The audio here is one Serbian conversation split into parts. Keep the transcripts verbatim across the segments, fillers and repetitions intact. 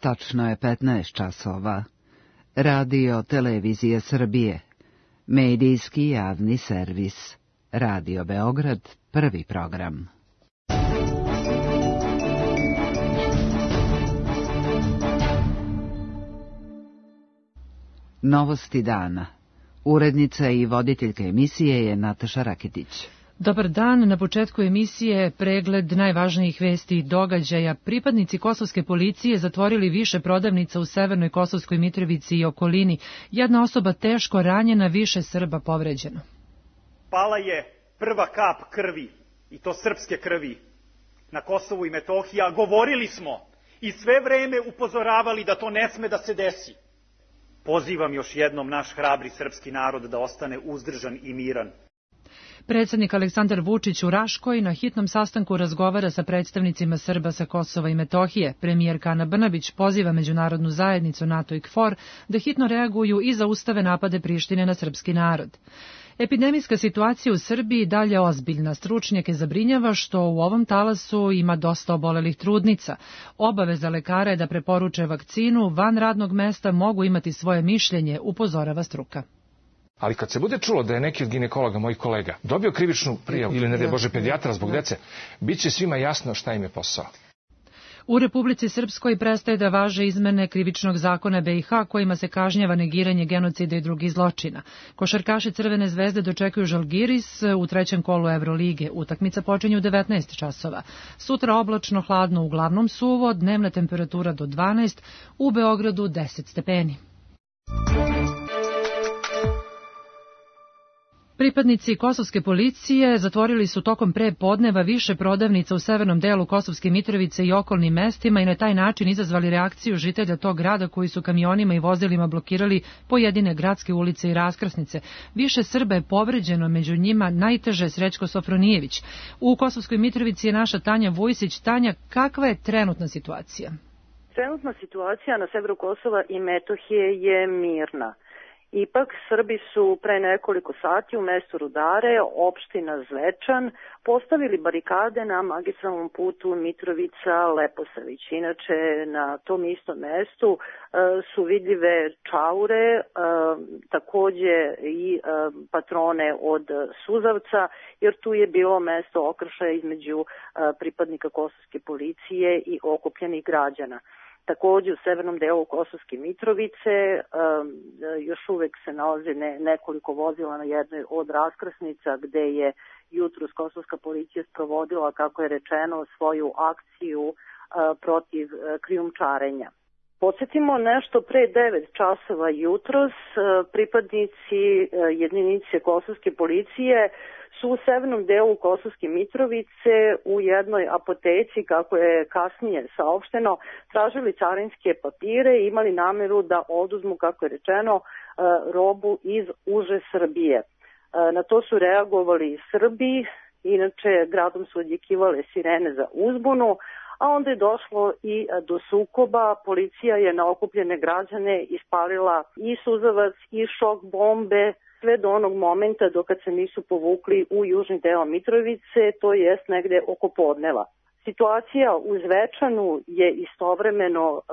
Tačno je petnaest časova. Radio Televizija Srbije. Medijski javni servis. Radio Beograd, prvi program. Novosti dana. Urednica i voditeljka emisije je Nataša Raketić. Dobar dan, na početku emisije pregled najvažnijih vesti i događaja. Pripadnici kosovske policije zatvorili više prodavnica u severnoj Kosovskoj Mitrovici i okolini. Jedna osoba teško ranjena, više Srba povređeno. Pala je prva kap krvi, i to srpske krvi, na Kosovu i Metohiji, a govorili smo i sve vreme upozoravali da to ne sme da se desi. Pozivam još jednom naš hrabri srpski narod da ostane uzdržan i miran. Predsednik Aleksandar Vučić u Raškoj na hitnom sastanku razgovara sa predstavnicima Srba sa Kosova i Metohije. Premijerka Ana Brnabić poziva međunarodnu zajednicu NATO i KFOR da hitno reaguju i zaustave napade Prištine na srpski narod. Epidemijska situacija u Srbiji dalje ozbiljna. Stručnjake zabrinjava što u ovom talasu ima dosta obolelih trudnica. Obaveza lekara je da preporuče vakcinu, van radnog mesta mogu imati svoje mišljenje, upozorava struka. Ali kad se bude čulo da je neki od ginekologa, mojih kolega, dobio krivičnu prijavu ili ne daj Bože pedijatra zbog dece, bit će svima jasno šta im je posao. U Republici Srpskoj prestaje da važe izmene krivičnog zakona B i H kojima se kažnjava negiranje genocida i drugih zločina. Košarkaši Crvene zvezde dočekuju Žalgiris u trećem kolu Evrolige. Utakmica počinje u devetnaest časova. Sutra oblačno, hladno, uglavnom suvo, dnevna temperatura do dvanaest, u Beogradu deset stepeni. Pripadnici kosovske policije zatvorili su tokom pre podneva više prodavnica u severnom delu Kosovske Mitrovice i okolnim mestima i na taj način izazvali reakciju žitelja tog grada koji su kamionima i vozilima blokirali pojedine gradske ulice i raskrsnice. Više Srba je povređeno, među njima najteže Srećko Sofronijević. U Kosovskoj Mitrovici je naša Tanja Vujsić. Tanja, kakva je trenutna situacija? Trenutna situacija na severu Kosova i Metohije je mirna. Ipak, Srbi su pre nekoliko sati u mestu Rudare, opština Zvečan, postavili barikade na magistralnom putu Mitrovica-Leposavić. Inače, na tom istom mestu e, su vidljive čaure, e, takođe i e, patrone od suzavca, jer tu je bilo mesto okršaja između e, pripadnika kosovske policije i okupljenih građana. Takođe u severnom delu Kosovske Mitrovice um, još uvek se nalazi ne, nekoliko vozila na jednoj od raskrsnica gde je jutros kosovska policija sprovodila, kako je rečeno, svoju akciju uh, protiv uh, krijumčarenja. Podsjetimo nešto pre devet časova jutros, uh, pripadnici uh, jedinice kosovske policije su u severnom delu Kosovske Mitrovice u jednoj apoteci, kako je kasnije saopšteno, tražili carinske papire i imali nameru da oduzmu, kako je rečeno, robu iz uže Srbije. Na to su reagovali Srbi, inače gradom su odjekivale sirene za uzbunu, a onda je došlo i do sukoba. Policija je na okupljene građane ispalila i suzavac i šok bombe, sve do onog momenta dok se nisu povukli u južni deo Mitrovice, to jest negde oko podneva. Situacija u Zvečanu je istovremeno uh,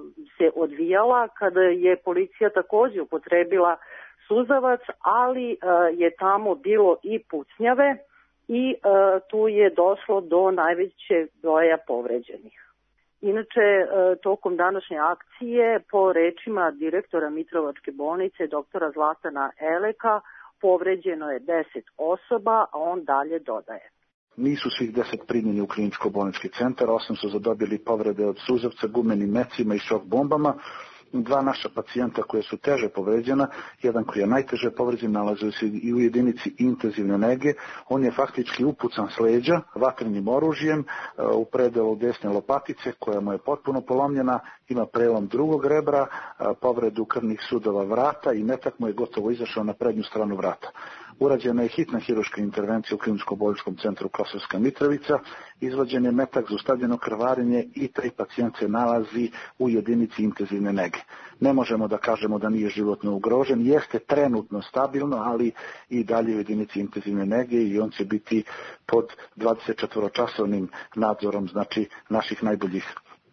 se odvijala kada je policija takođe upotrebila suzavac, ali uh, je tamo bilo i pucnjave i uh, tu je došlo do najvećeg broja povređenih. Inače, tokom današnje akcije, po rečima direktora Mitrovačke bolnice, doktora Zlatana Eleka, povređeno je deset osoba, a on dalje dodaje. Nisu svih deset primljeni u kliničko-bolnički centar, osam su zadobili povrede od suzavca, gumenim mecima i šok bombama. Dva naša pacijenta koje su teže povređena, jedan koji je najteže povređen, nalazi se i u jedinici intenzivne nege. On je faktički upucan s leđa vatrenim oružjem u predelu desne lopatice koja mu je potpuno polomljena, ima prelom drugog rebra, povredu krvnih sudova vrata i metak mu je gotovo izašao na prednju stranu vrata. Urađena je hitna hirurška intervencija u kliničko-bolničkom centru Kosovska Mitrovica, izvađen je metak, zaustavljeno krvarenje i taj pacijent se nalazi u jedinici intenzivne nege. Ne možemo da kažemo da nije životno ugrožen, jeste trenutno stabilno, ali i dalje u jedinici intenzivne nege i on će biti pod dvadesetčetvoročasovnim nadzorom, znači naših najboljih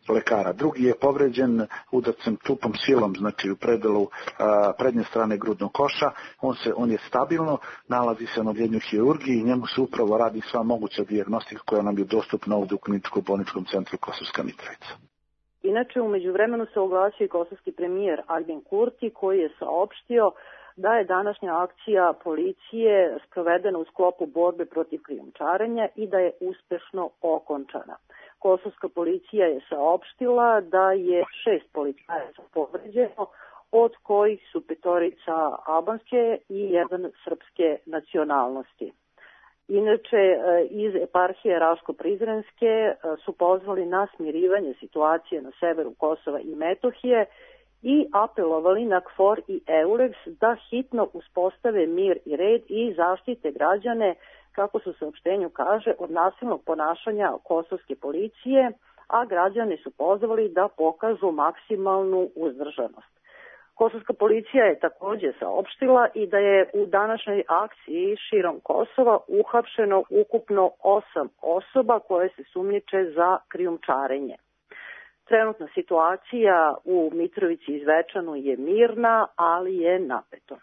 lekara. Drugi je povređen udarcem tupom silom, znači u predelu a, prednje strane grudnog koša. On, se, on je stabilno, nalazi se na odjednju hirurgiji i njemu se upravo radi sva moguća dijagnostika koja nam je dostupna ovdje u Kliničkom bolničkom centru Kosovska Mitrovica. Inače, u međuvremenu se oglasio i kosovski premijer Albin Kurti, koji je saopštio da je današnja akcija policije sprovedena u sklopu borbe protiv krijumčarenja i da je uspešno okončana. Kosovska policija je saopštila da je šest policajaca povređeno, od kojih su petorica albanske i jedan srpske nacionalnosti. Inače, iz eparhije Raško-Prizrenske su pozvali na smirivanje situacije na severu Kosova i Metohije i apelovali na KFOR i EULEX da hitno uspostave mir i red i zaštite građane, kako se u saopštenju kaže, od nasilnog ponašanja kosovske policije, a građani su pozvali da pokažu maksimalnu uzdržanost. Kosovska policija je također saopštila i da je u današnjoj akciji širom Kosova uhapšeno ukupno osam osoba koje se sumnjiče za krijumčarenje. Trenutna situacija u Mitrovici i Zvečanu je mirna, ali je napeto.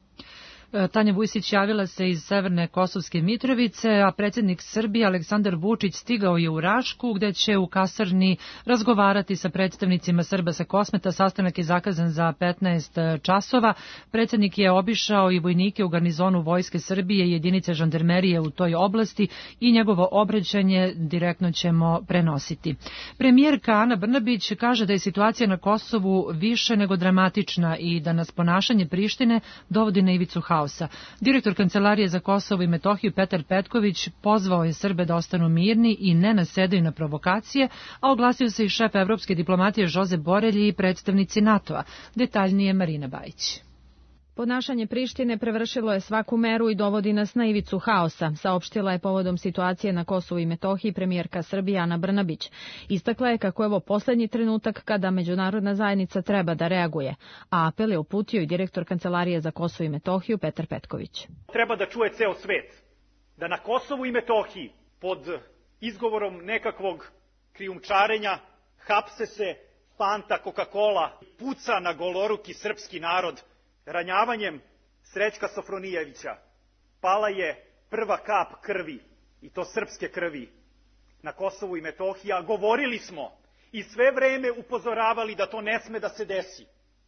Tanja Vujsić javila se iz severne Kosovske Mitrovice, a predsjednik Srbije Aleksandar Vučić stigao je u Rašku, gde će u kasarni razgovarati sa predstavnicima Srba sa Kosmeta. Sastanak je zakazan za petnaest časova. Predsjednik je obišao i vojnike u garnizonu Vojske Srbije i jedinice žandarmerije u toj oblasti i njegovo obraćanje direktno ćemo prenositi. Premijerka Ana Brnabić kaže da je situacija na Kosovu više nego dramatična i da nas ponašanje Prištine dovodi na ivicu haosa. Direktor Kancelarije za Kosovo i Metohiju Petar Petković pozvao je Srbe da ostanu mirni i ne nasedaju na provokacije, a oglasio se i šef evropske diplomatije Josep Borelj i predstavnici NATO-a. Detaljnije Marina Bajić. Ponašanje Prištine prevršilo je svaku meru i dovodi nas na ivicu haosa, saopštila je povodom situacije na Kosovu i Metohiji premijerka Srbije Ana Brnabić. Istakla je kako je ovo poslednji trenutak kada međunarodna zajednica treba da reaguje, a apel je uputio i direktor Kancelarije za Kosovo i Metohiju Petar Petković. Treba da čuje ceo svet da na Kosovu i Metohiji pod izgovorom nekakvog krijumčarenja hapse se Fanta, Coca-Cola, puca na goloruki srpski narod. Ranjavanjem Srećka Sofronijevića pala je prva kap krvi, i to srpske krvi, na Kosovu i Metohiji, a govorili smo i sve vreme upozoravali da to ne sme da se desi.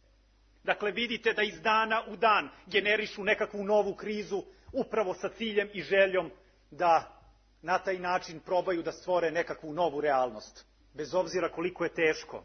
Dakle, vidite da iz dana u dan generišu nekakvu novu krizu, upravo sa ciljem i željom da na taj način probaju da stvore nekakvu novu realnost. Bez obzira koliko je teško,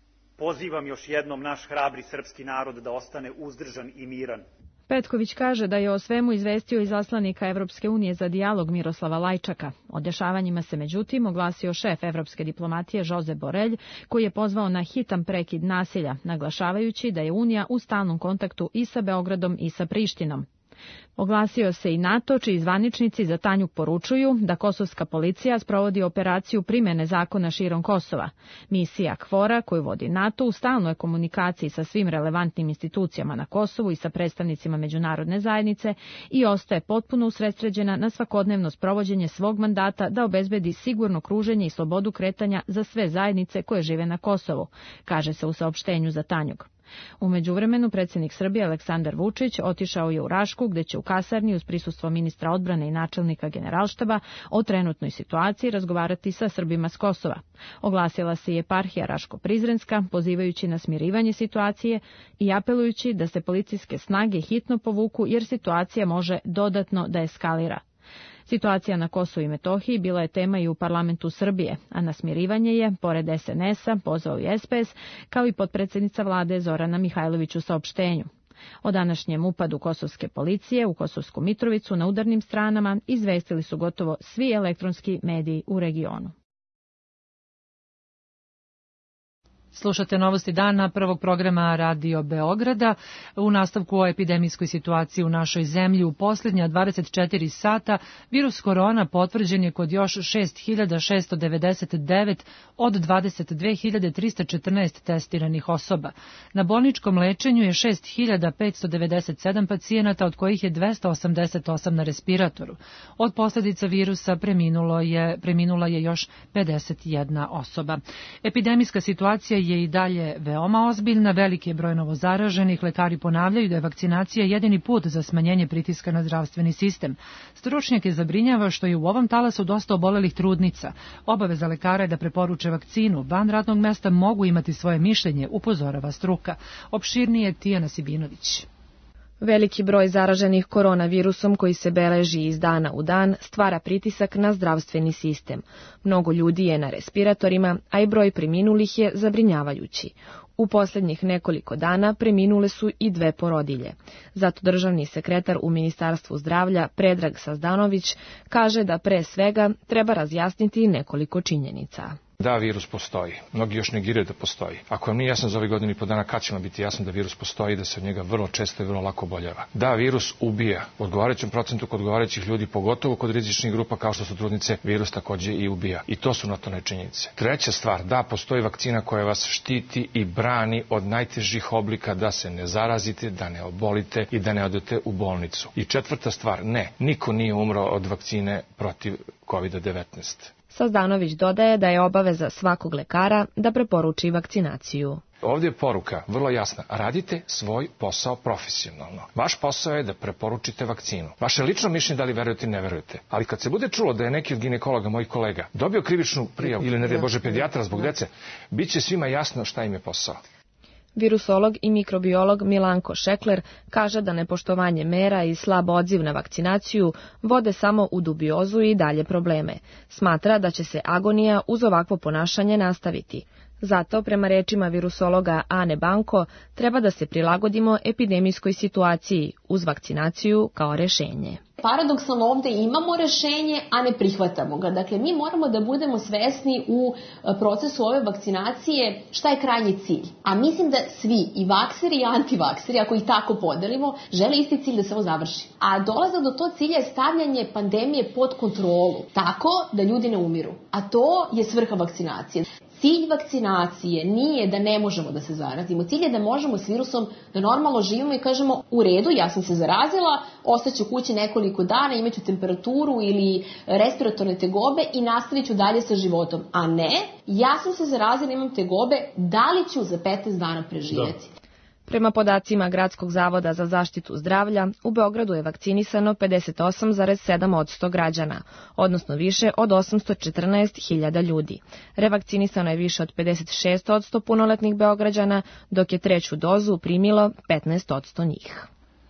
pozivam još jednom naš hrabri srpski narod da ostane uzdržan i miran. Petković kaže da je o svemu izvestio izaslanika Evropske unije za dijalog Miroslava Lajčaka. O dešavanjima se međutim oglasio šef evropske diplomatije Josep Borelj, koji je pozvao na hitan prekid nasilja, naglašavajući da je Unija u stalnom kontaktu i sa Beogradom i sa Prištinom. Oglasio se i NATO, čiji zvaničnici za Tanjug poručuju da kosovska policija sprovodi operaciju primene zakona širom Kosova. Misija KFOR-a, koju vodi NATO, u stalnoj komunikaciji sa svim relevantnim institucijama na Kosovu i sa predstavnicima međunarodne zajednice i ostaje potpuno usredsređena na svakodnevno sprovođenje svog mandata da obezbedi sigurno kruženje i slobodu kretanja za sve zajednice koje žive na Kosovu, kaže se u saopštenju za Tanjug. U međuvremenu predsjednik Srbije Aleksandar Vučić otišao je u Rašku, gde će u kasarni uz prisustvo ministra odbrane i načelnika Generalštaba o trenutnoj situaciji razgovarati sa Srbima s Kosova. Oglasila se i eparhija Raško-Prizrenska, pozivajući na smirivanje situacije i apelujući da se policijske snage hitno povuku jer situacija može dodatno da eskalira. Situacija na Kosovu i Metohiji bila je tema i u parlamentu Srbije, a na smirivanje je, pored es en es a, pozvao i es pe es, kao i potpredsjednica vlade Zorana Mihajlović u saopštenju. O današnjem upadu kosovske policije u Kosovsku Mitrovicu na udarnim stranama izvestili su gotovo svi elektronski mediji u regionu. Slušate novosti dana prvog programa Radio Beograda. U nastavku o epidemijskoj situaciji u našoj zemlji u posljednja dvadeset četiri sata virus korona potvrđen je kod još šest hiljada šesto devedeset devet od dvadeset dve hiljade trista četrnaest testiranih osoba. Na bolničkom lečenju je šest hiljada petsto devedeset sedam pacijenata, od kojih je dvesta osamdeset osam na respiratoru. Od posljedica virusa preminulo je, preminula je još pedeset jedna osoba. Epidemijska situacija je i dalje veoma ozbiljna, veliki je broj novozaraženih, lekari ponavljaju da je vakcinacija jedini put za smanjenje pritiska na zdravstveni sistem. Stručnjake zabrinjava što je u ovom talasu dosta obolelih trudnica. Obaveza lekara je da preporuče vakcinu. Van radnog mesta mogu imati svoje mišljenje, upozorava struka. Opširnije Tijana Sibinović. Veliki broj zaraženih koronavirusom koji se beleži iz dana u dan stvara pritisak na zdravstveni sistem. Mnogo ljudi je na respiratorima, a i broj preminulih je zabrinjavajući. U posljednjih nekoliko dana preminule su i dve porodilje. Zato državni sekretar u Ministarstvu zdravlja Predrag Sazdanović kaže da pre svega treba razjasniti nekoliko činjenica. Da, virus postoji. Mnogi još negiraju da postoji. Ako vam nije jasno za ovih godina i po dana, kad će vam biti jasno da virus postoji i da se od njega vrlo često i vrlo lako oboljeva. Da, virus ubija. U odgovarajućem procentu kod odgovarajućih ljudi, pogotovo kod rizičnih grupa kao što su trudnice, virus takođe i ubija. I to su notorne činjenice. Treća stvar, da, postoji vakcina koja vas štiti i brani od najtežih oblika da se ne zarazite, da ne obolite i da ne odete u bolnicu. I četvrta stvar, ne, niko nije umro od vakcine protiv kovid devetnaest. Sazdanović dodaje da je obaveza svakog lekara da preporuči vakcinaciju. Ovdje je poruka vrlo jasna. Radite svoj posao profesionalno. Vaš posao je da preporučite vakcinu. Vaše lično mišljenje da li verujete ili ne verujete. Ali kad se bude čulo da je neki od ginekologa, mojih kolega, dobio krivičnu prijavu ili ne daj Bože pedijatra zbog dece, bit će svima jasno šta im je posao. Virusolog i mikrobiolog Milanko Šekler kaže da nepoštovanje mera i slab odziv na vakcinaciju vode samo u dubiozu i dalje probleme. Smatra da će se agonija uz ovakvo ponašanje nastaviti. Zato, prema rečima virusologa Ane Banko, treba da se prilagodimo epidemijskoj situaciji uz vakcinaciju kao rešenje. Paradoksalno ovdje imamo rešenje, a ne prihvatamo ga. Dakle, mi moramo da budemo svesni u procesu ove vakcinacije šta je krajnji cilj. A mislim da svi, i vakseri i antivakseri, ako ih tako podelimo, žele isti cilj da se ovo završi. A dolazak do tog cilja je stavljanje pandemije pod kontrolu, tako da ljudi ne umiru. A to je svrha vakcinacije. Cilj vakcinacije nije da ne možemo da se zarazimo. Cilj je da možemo s virusom da normalno živimo i kažemo u redu, ja sam se zarazila, ostaću kući nekoliko dana, imaću temperaturu ili respiratorne tegobe i nastavit ću dalje sa životom. A ne, ja sam se zarazila, imam tegobe, da li ću za petnaest dana preživjeti? Da. Prema podacima Gradskog zavoda za zaštitu zdravlja, u Beogradu je vakcinisano pedeset osam zarez sedam posto građana, odnosno više od osamsto četrnaest hiljada ljudi. Revakcinisano je više od pedeset šest posto punoletnih Beograđana, dok je treću dozu primilo petnaest posto njih.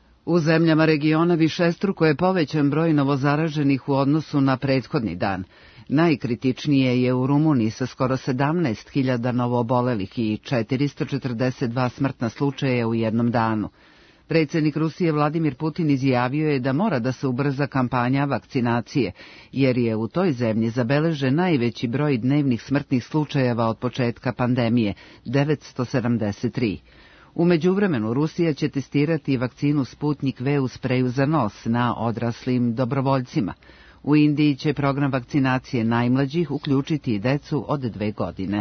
U zemljama regiona višestruko je povećan broj novozaraženih u odnosu na prethodni dan. Najkritičnije je u Rumuniji sa skoro sedamnaest hiljada novoobolelih i četiristo četrdeset dva smrtna slučaja u jednom danu. Predsjednik Rusije Vladimir Putin izjavio je da mora da se ubrza kampanja vakcinacije, jer je u toj zemlji zabeležen najveći broj dnevnih smrtnih slučajeva od početka pandemije, devetsto sedamdeset tri. U međuvremenu Rusija će testirati vakcinu Sputnik V u spreju za nos na odraslim dobrovoljcima. U Indiji će program vakcinacije najmlađih uključiti i decu od dve godine.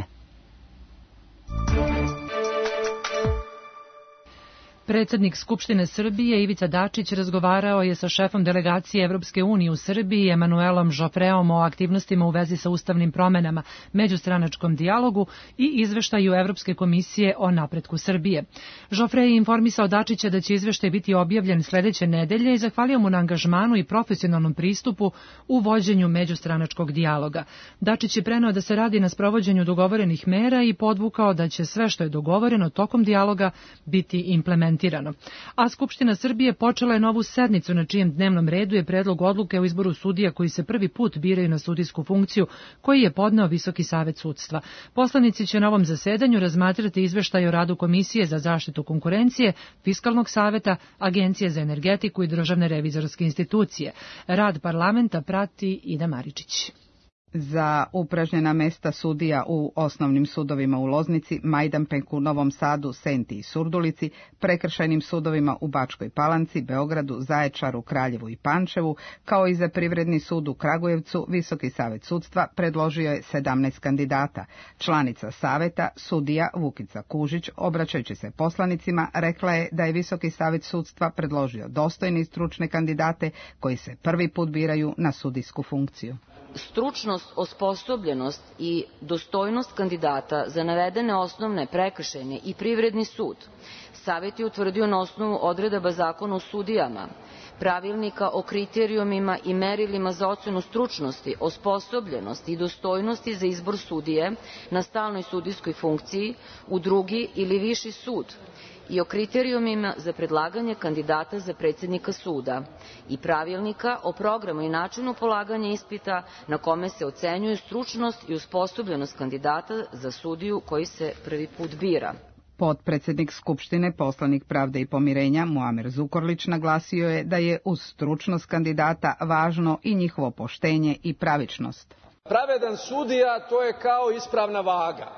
Predsjednik Skupštine Srbije Ivica Dačić razgovarao je sa šefom delegacije Evropske unije u Srbiji Emanuelom Žofreom o aktivnostima u vezi sa ustavnim promenama, međustranačkom dijalogu i izveštaju Evropske komisije o napretku Srbije. Žofre je informisao Dačića da će izveštaj biti objavljen sljedeće nedelje i zahvalio mu na angažmanu i profesionalnom pristupu u vođenju međustranačkog dijaloga. Dačić je preneo da se radi na sprovođenju dogovorenih mera i podvukao da će sve što je dogovoreno tokom dijaloga biti implementirano. A Skupština Srbije počela je novu sednicu na čijem dnevnom redu je predlog odluke o izboru sudija koji se prvi put biraju na sudijsku funkciju, koji je podneo Visoki savet sudstva. Poslanici će na ovom zasedanju razmatrati izveštaj o radu Komisije za zaštitu konkurencije, Fiskalnog saveta, Agencije za energetiku i državne revizorske institucije. Rad parlamenta prati Ida Maričić. Za upražnjena mesta sudija u osnovnim sudovima u Loznici, Majdanpeku, Novom Sadu, Senti i Surdulici, prekršajnim sudovima u Bačkoj Palanci, Beogradu, Zaječaru, Kraljevu i Pančevu, kao i za Privredni sud u Kragujevcu, Visoki savet sudstva predložio je sedamnaest kandidata. Članica saveta, sudija Vukica Kužić, obraćajući se poslanicima, rekla je da je Visoki savet sudstva predložio dostojne i stručne kandidate koji se prvi put biraju na sudijsku funkciju. Stručnost, osposobljenost i dostojnost kandidata za navedene osnovne, prekršajne i privredni sud Savet je utvrdio na osnovu odredaba Zakona o sudijama, pravilnika o kriterijumima i merilima za ocenu stručnosti, osposobljenosti i dostojnosti za izbor sudije na stalnoj sudijskoj funkciji u drugi ili viši sud i o kriterijumima za predlaganje kandidata za predsjednika suda i pravilnika o programu i načinu polaganja ispita na kome se ocenjuje stručnost i osposobljenost kandidata za sudiju koji se prvi put bira. Potpredsednik Skupštine, poslanik Pravde i pomirenja Muamer Zukorlić naglasio je da je uz stručnost kandidata važno i njihovo poštenje i pravičnost. Pravedan sudija to je kao ispravna vaga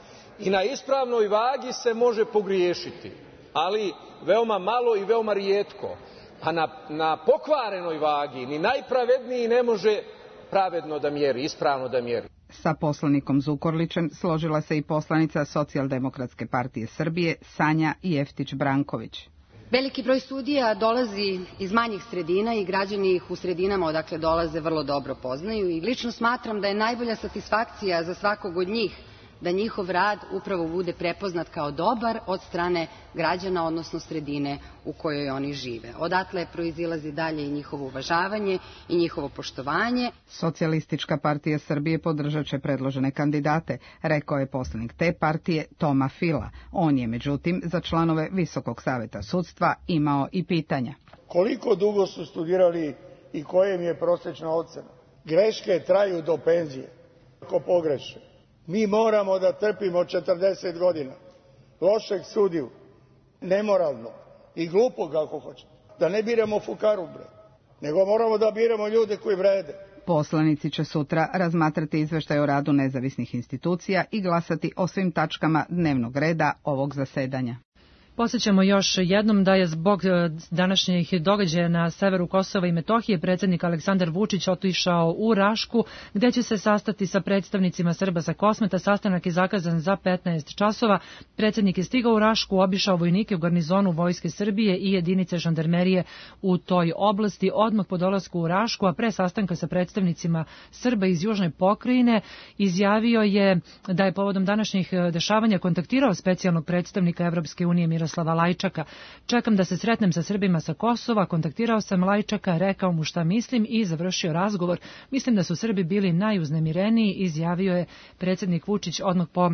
i na ispravnoj vagi se može pogriješiti, ali veoma malo i veoma rijetko, a na, na pokvarenoj vagi ni najpravedniji ne može pravedno da mjeri, ispravno da mjeri. Sa poslanikom Zukorlićem složila se i poslanica Socijaldemokratske partije Srbije Sanja Jeftić-Branković. Veliki broj sudija dolazi iz manjih sredina i građani ih u sredinama odakle dolaze vrlo dobro poznaju i lično smatram da je najbolja satisfakcija za svakog od njih da njihov rad upravo bude prepoznat kao dobar od strane građana, odnosno sredine u kojoj oni žive. Odatle proizilazi dalje i njihovo uvažavanje i njihovo poštovanje. Socijalistička partija Srbije podržat će predložene kandidate, rekao je poslanik te partije Toma Fila. On je, međutim, za članove Visokog saveta sudstva imao i pitanja. Koliko dugo su studirali i koja im je prosječna ocena? Greške traju do penzije. Ako pogreše, mi moramo da trpimo četrdeset godina lošeg sudiju, nemoralnog i glupog ako hoćete. Da ne biramo fukaru, bre, nego moramo da biramo ljude koji vrede. Poslanici će sutra razmatrati izveštaj o radu nezavisnih institucija i glasati o svim tačkama dnevnog reda ovog zasedanja. Podsjećamo još jednom da je zbog današnjih događaja na severu Kosova i Metohije predsjednik Aleksandar Vučić otišao u Rašku, gdje će se sastati sa predstavnicima Srba sa Kosmeta. Sastanak je zakazan za petnaest časova. Predsjednik je stigao u Rašku, obišao vojnike u garnizonu Vojske Srbije i jedinice žandarmerije u toj oblasti odmah po dolasku u Rašku, a pre sastanka sa predstavnicima Srba iz Južne pokrajine izjavio je da je povodom današnjih dešavanja kontaktirao specijalnog predstavnika Evropske unije Miroslava Lajčaka. Čekam da se sretnem sa Srbima sa Kosova, kontaktirao sam Lajčaka, rekao mu šta mislim i završio razgovor. Mislim da su Srbi bili najuznemireniji, izjavio je predsjednik Vučić odmah po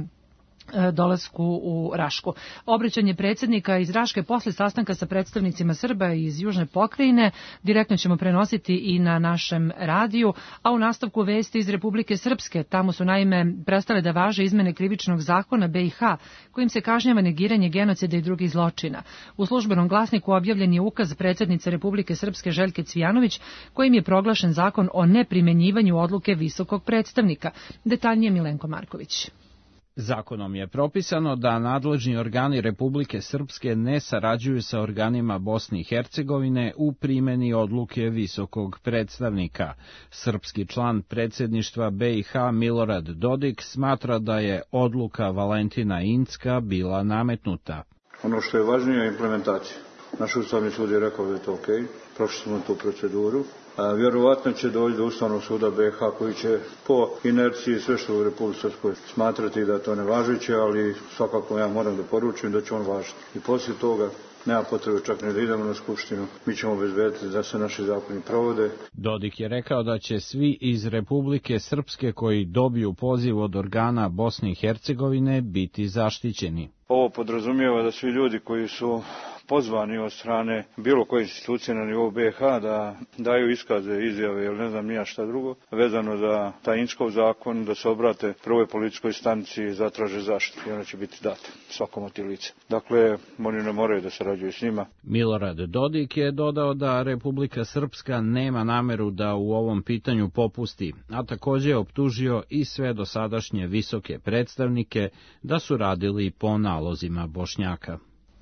dolasku u Rašku. Obraćanje predsjednika iz Raške posle sastanka sa predstavnicima Srba iz Južne pokrajine direktno ćemo prenositi i na našem radiju, a u nastavku vesti iz Republike Srpske. Tamo su naime prestale da važe izmene krivičnog zakona B i H, kojim se kažnjava negiranje genocida i drugih zločina. U službenom glasniku objavljen je ukaz predsjednice Republike Srpske Željke Cvijanović, kojim je proglašen zakon o neprimenjivanju odluke visokog predstavnika. Detaljnije Milenko Marković. Zakonom je propisano da nadležni organi Republike Srpske ne sarađuju sa organima Bosne i Hercegovine u primjeni odluke visokog predstavnika. Srpski član predsjedništva B i H Milorad Dodik smatra da je odluka Valentina Incka bila nametnuta. Ono što je važnije je implementacija. Naš Ustavni sud je rekao da je to ok, prošli smo tu proceduru. A vjerovatno će doći do Ustavnog suda B i H koji će po inerciji sve što u Republici Srpskoj smatrati da je to nevažeće, ali svakako ja moram da poručim da će on važiti. I poslije toga nema potrebe čak ne da idemo na Skupštinu, mi ćemo obezbediti da se naši zakoni provode. Dodik je rekao da će svi iz Republike Srpske koji dobiju poziv od organa Bosne i Hercegovine biti zaštićeni. Ovo podrazumijeva da svi ljudi koji su pozvani od strane bilo koje institucije na nivou B H da daju iskaze, izjave ili ne znam nija šta drugo, vezano za taj Inčkov zakon, da se obrate prvoj policijskoj stanici i zatraže zaštitu i ona će biti data svakom od tih lica. Dakle, oni ne moraju da sarađuju s njima. Milorad Dodik je dodao da Republika Srpska nema nameru da u ovom pitanju popusti, a takođe je optužio i sve dosadašnje visoke predstavnike da su radili po nalozima Bošnjaka.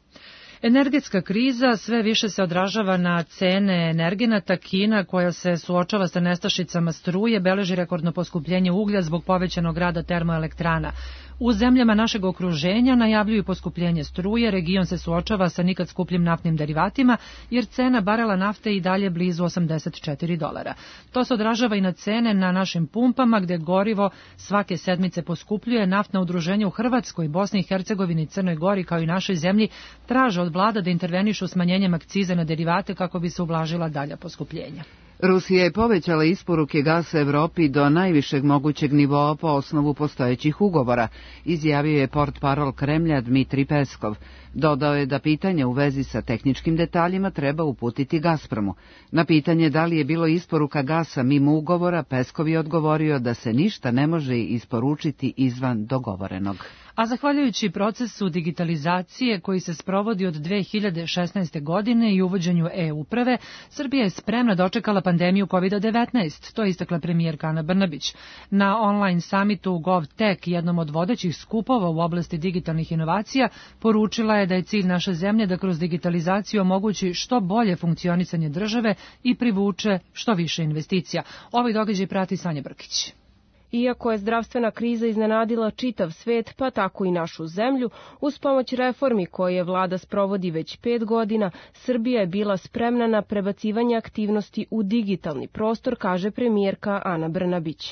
Energetska kriza sve više se odražava na cene energenata. Kina, koja se suočava sa nestašicama struje, beleži rekordno poskupljenje uglja zbog povećanog rada termoelektrana. U zemljama našeg okruženja najavljuju poskupljenje struje, region se suočava sa nikad skupljim naftnim derivatima, jer cena barela nafte i dalje blizu osamdeset četiri dolara. To se odražava i na cene na našim pumpama, gde gorivo svake sedmice poskupljuje. Naftna udruženja u Hrvatskoj, Bosni i Hercegovini, Crnoj Gori, kao i našoj zemlji, traže od vlada da intervenišu smanjenjem akciza na derivate kako bi se ublažila dalja poskupljenja. Rusija je povećala isporuke gasa Evropi do najvišeg mogućeg nivoa po osnovu postojećih ugovora, izjavio je portparol Kremlja Dmitri Peskov. Dodao je da pitanje u vezi sa tehničkim detaljima treba uputiti Gazpromu. Na pitanje da li je bilo isporuka gasa mimo ugovora, Peskov je odgovorio da se ništa ne može isporučiti izvan dogovorenog. A zahvaljujući procesu digitalizacije koji se sprovodi od dve hiljade šesnaeste. godine i uvođenju e-uprave, Srbija je spremna dočekala pandemiju kovid devetnaest, to je istakla premijerka Ana Brnabić. Na online samitu GovTech, jednom od vodećih skupova u oblasti digitalnih inovacija, poručila je da je cilj naše zemlje da kroz digitalizaciju omogući što bolje funkcionisanje države i privuče što više investicija. Ovaj događaj prati Sanja Brkić. Iako je zdravstvena kriza iznenadila čitav svet, pa tako i našu zemlju, uz pomoć reformi koje vlada sprovodi već pet godina, Srbija je bila spremna na prebacivanje aktivnosti u digitalni prostor, kaže premijerka Ana Brnabić.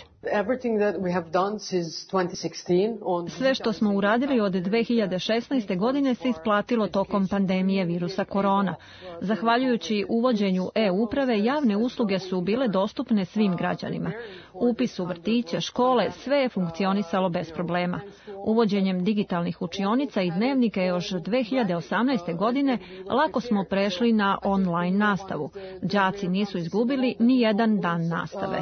Sve što smo uradili od dve hiljade šesnaeste. godine se isplatilo tokom pandemije virusa korona. Zahvaljujući uvođenju e-uprave, javne usluge su bile dostupne svim građanima. Upis u vrtiće, škole, sve je funkcionisalo bez problema. Uvođenjem digitalnih učionica i dnevnika još dve hiljade osamnaeste. godine lako smo prešli na online nastavu. Đaci nisu izgubili ni jedan dan nastave.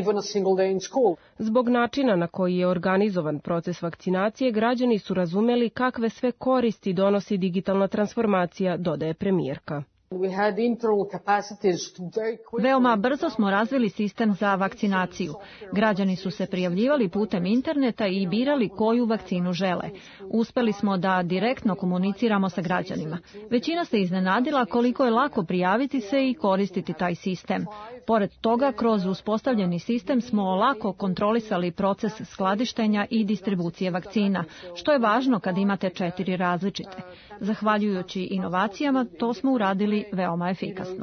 Zbog načina na koji je organizovan proces vakcinacije, građani su razumeli kakve sve koristi donosi digitalna transformacija, dodaje premijerka. Veoma brzo smo razvili sistem za vakcinaciju. Građani su se prijavljivali putem interneta i birali koju vakcinu žele. Uspeli smo da direktno komuniciramo sa građanima. Većina se iznenadila koliko je lako prijaviti se i koristiti taj sistem. Pored toga, kroz uspostavljeni sistem smo lako kontrolisali proces skladištenja i distribucije vakcina, što je važno kad imate četiri različite. Zahvaljujući inovacijama, to smo uradili veoma efikasno.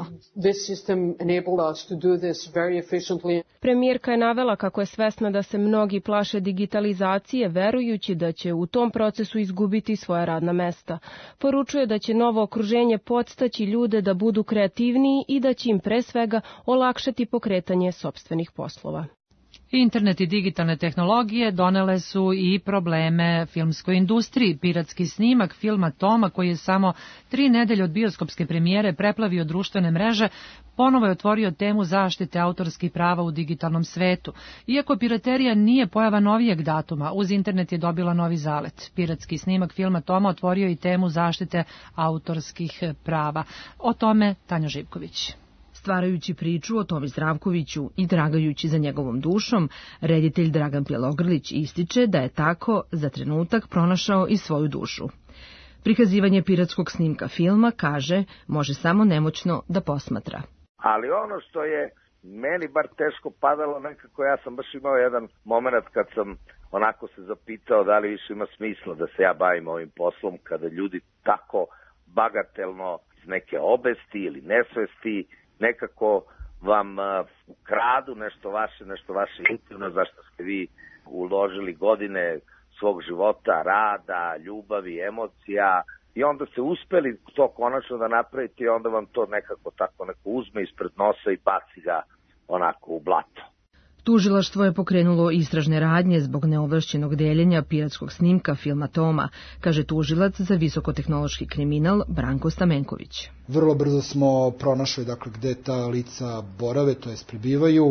Premijerka je navela kako je svesna da se mnogi plaše digitalizacije, verujući da će u tom procesu izgubiti svoja radna mesta. Poručuje da će novo okruženje podstaći ljude da budu kreativniji i da će im pre svega olakšati pokretanje sopstvenih poslova. Internet i digitalne tehnologije donele su i probleme filmskoj industriji. Piratski snimak filma Toma, koji je samo tri nedelje od bioskopske premijere preplavio društvene mreže, ponovo je otvorio temu zaštite autorskih prava u digitalnom svetu. Iako piraterija nije pojava novijeg datuma, uz internet je dobila novi zalet. Piratski snimak filma Toma otvorio i temu zaštite autorskih prava. O tome Tanja Živković. Stvarajući priču o Tomi Zdravkoviću i tragajući za njegovom dušom, reditelj Dragan Bjelogrlić ističe da je tako za trenutak pronašao i svoju dušu. Prikazivanje piratskog snimka filma, kaže, može samo nemoćno da posmatra. Ali ono što je meni bar teško padalo nekako, ja sam baš imao jedan moment kad sam onako se zapitao da li više ima smisla da se ja bavim ovim poslom, kada ljudi tako bagatelno iz neke obesti ili nesvesti nekako vam uh, ukradu nešto vaše, nešto vaše intimno, zašto ste vi uložili godine svog života, rada, ljubavi, emocija i onda ste uspeli to konačno da napravite i onda vam to nekako tako neko uzme ispred nosa i baci ga onako u blato. Tužilaštvo je pokrenulo istražne radnje zbog neovlašćenog deljenja piratskog snimka filma Toma, kaže tužilac za visokotehnološki kriminal Branko Stamenković. Vrlo brzo smo pronašli dakle, gde ta lica borave, to jest prebivaju.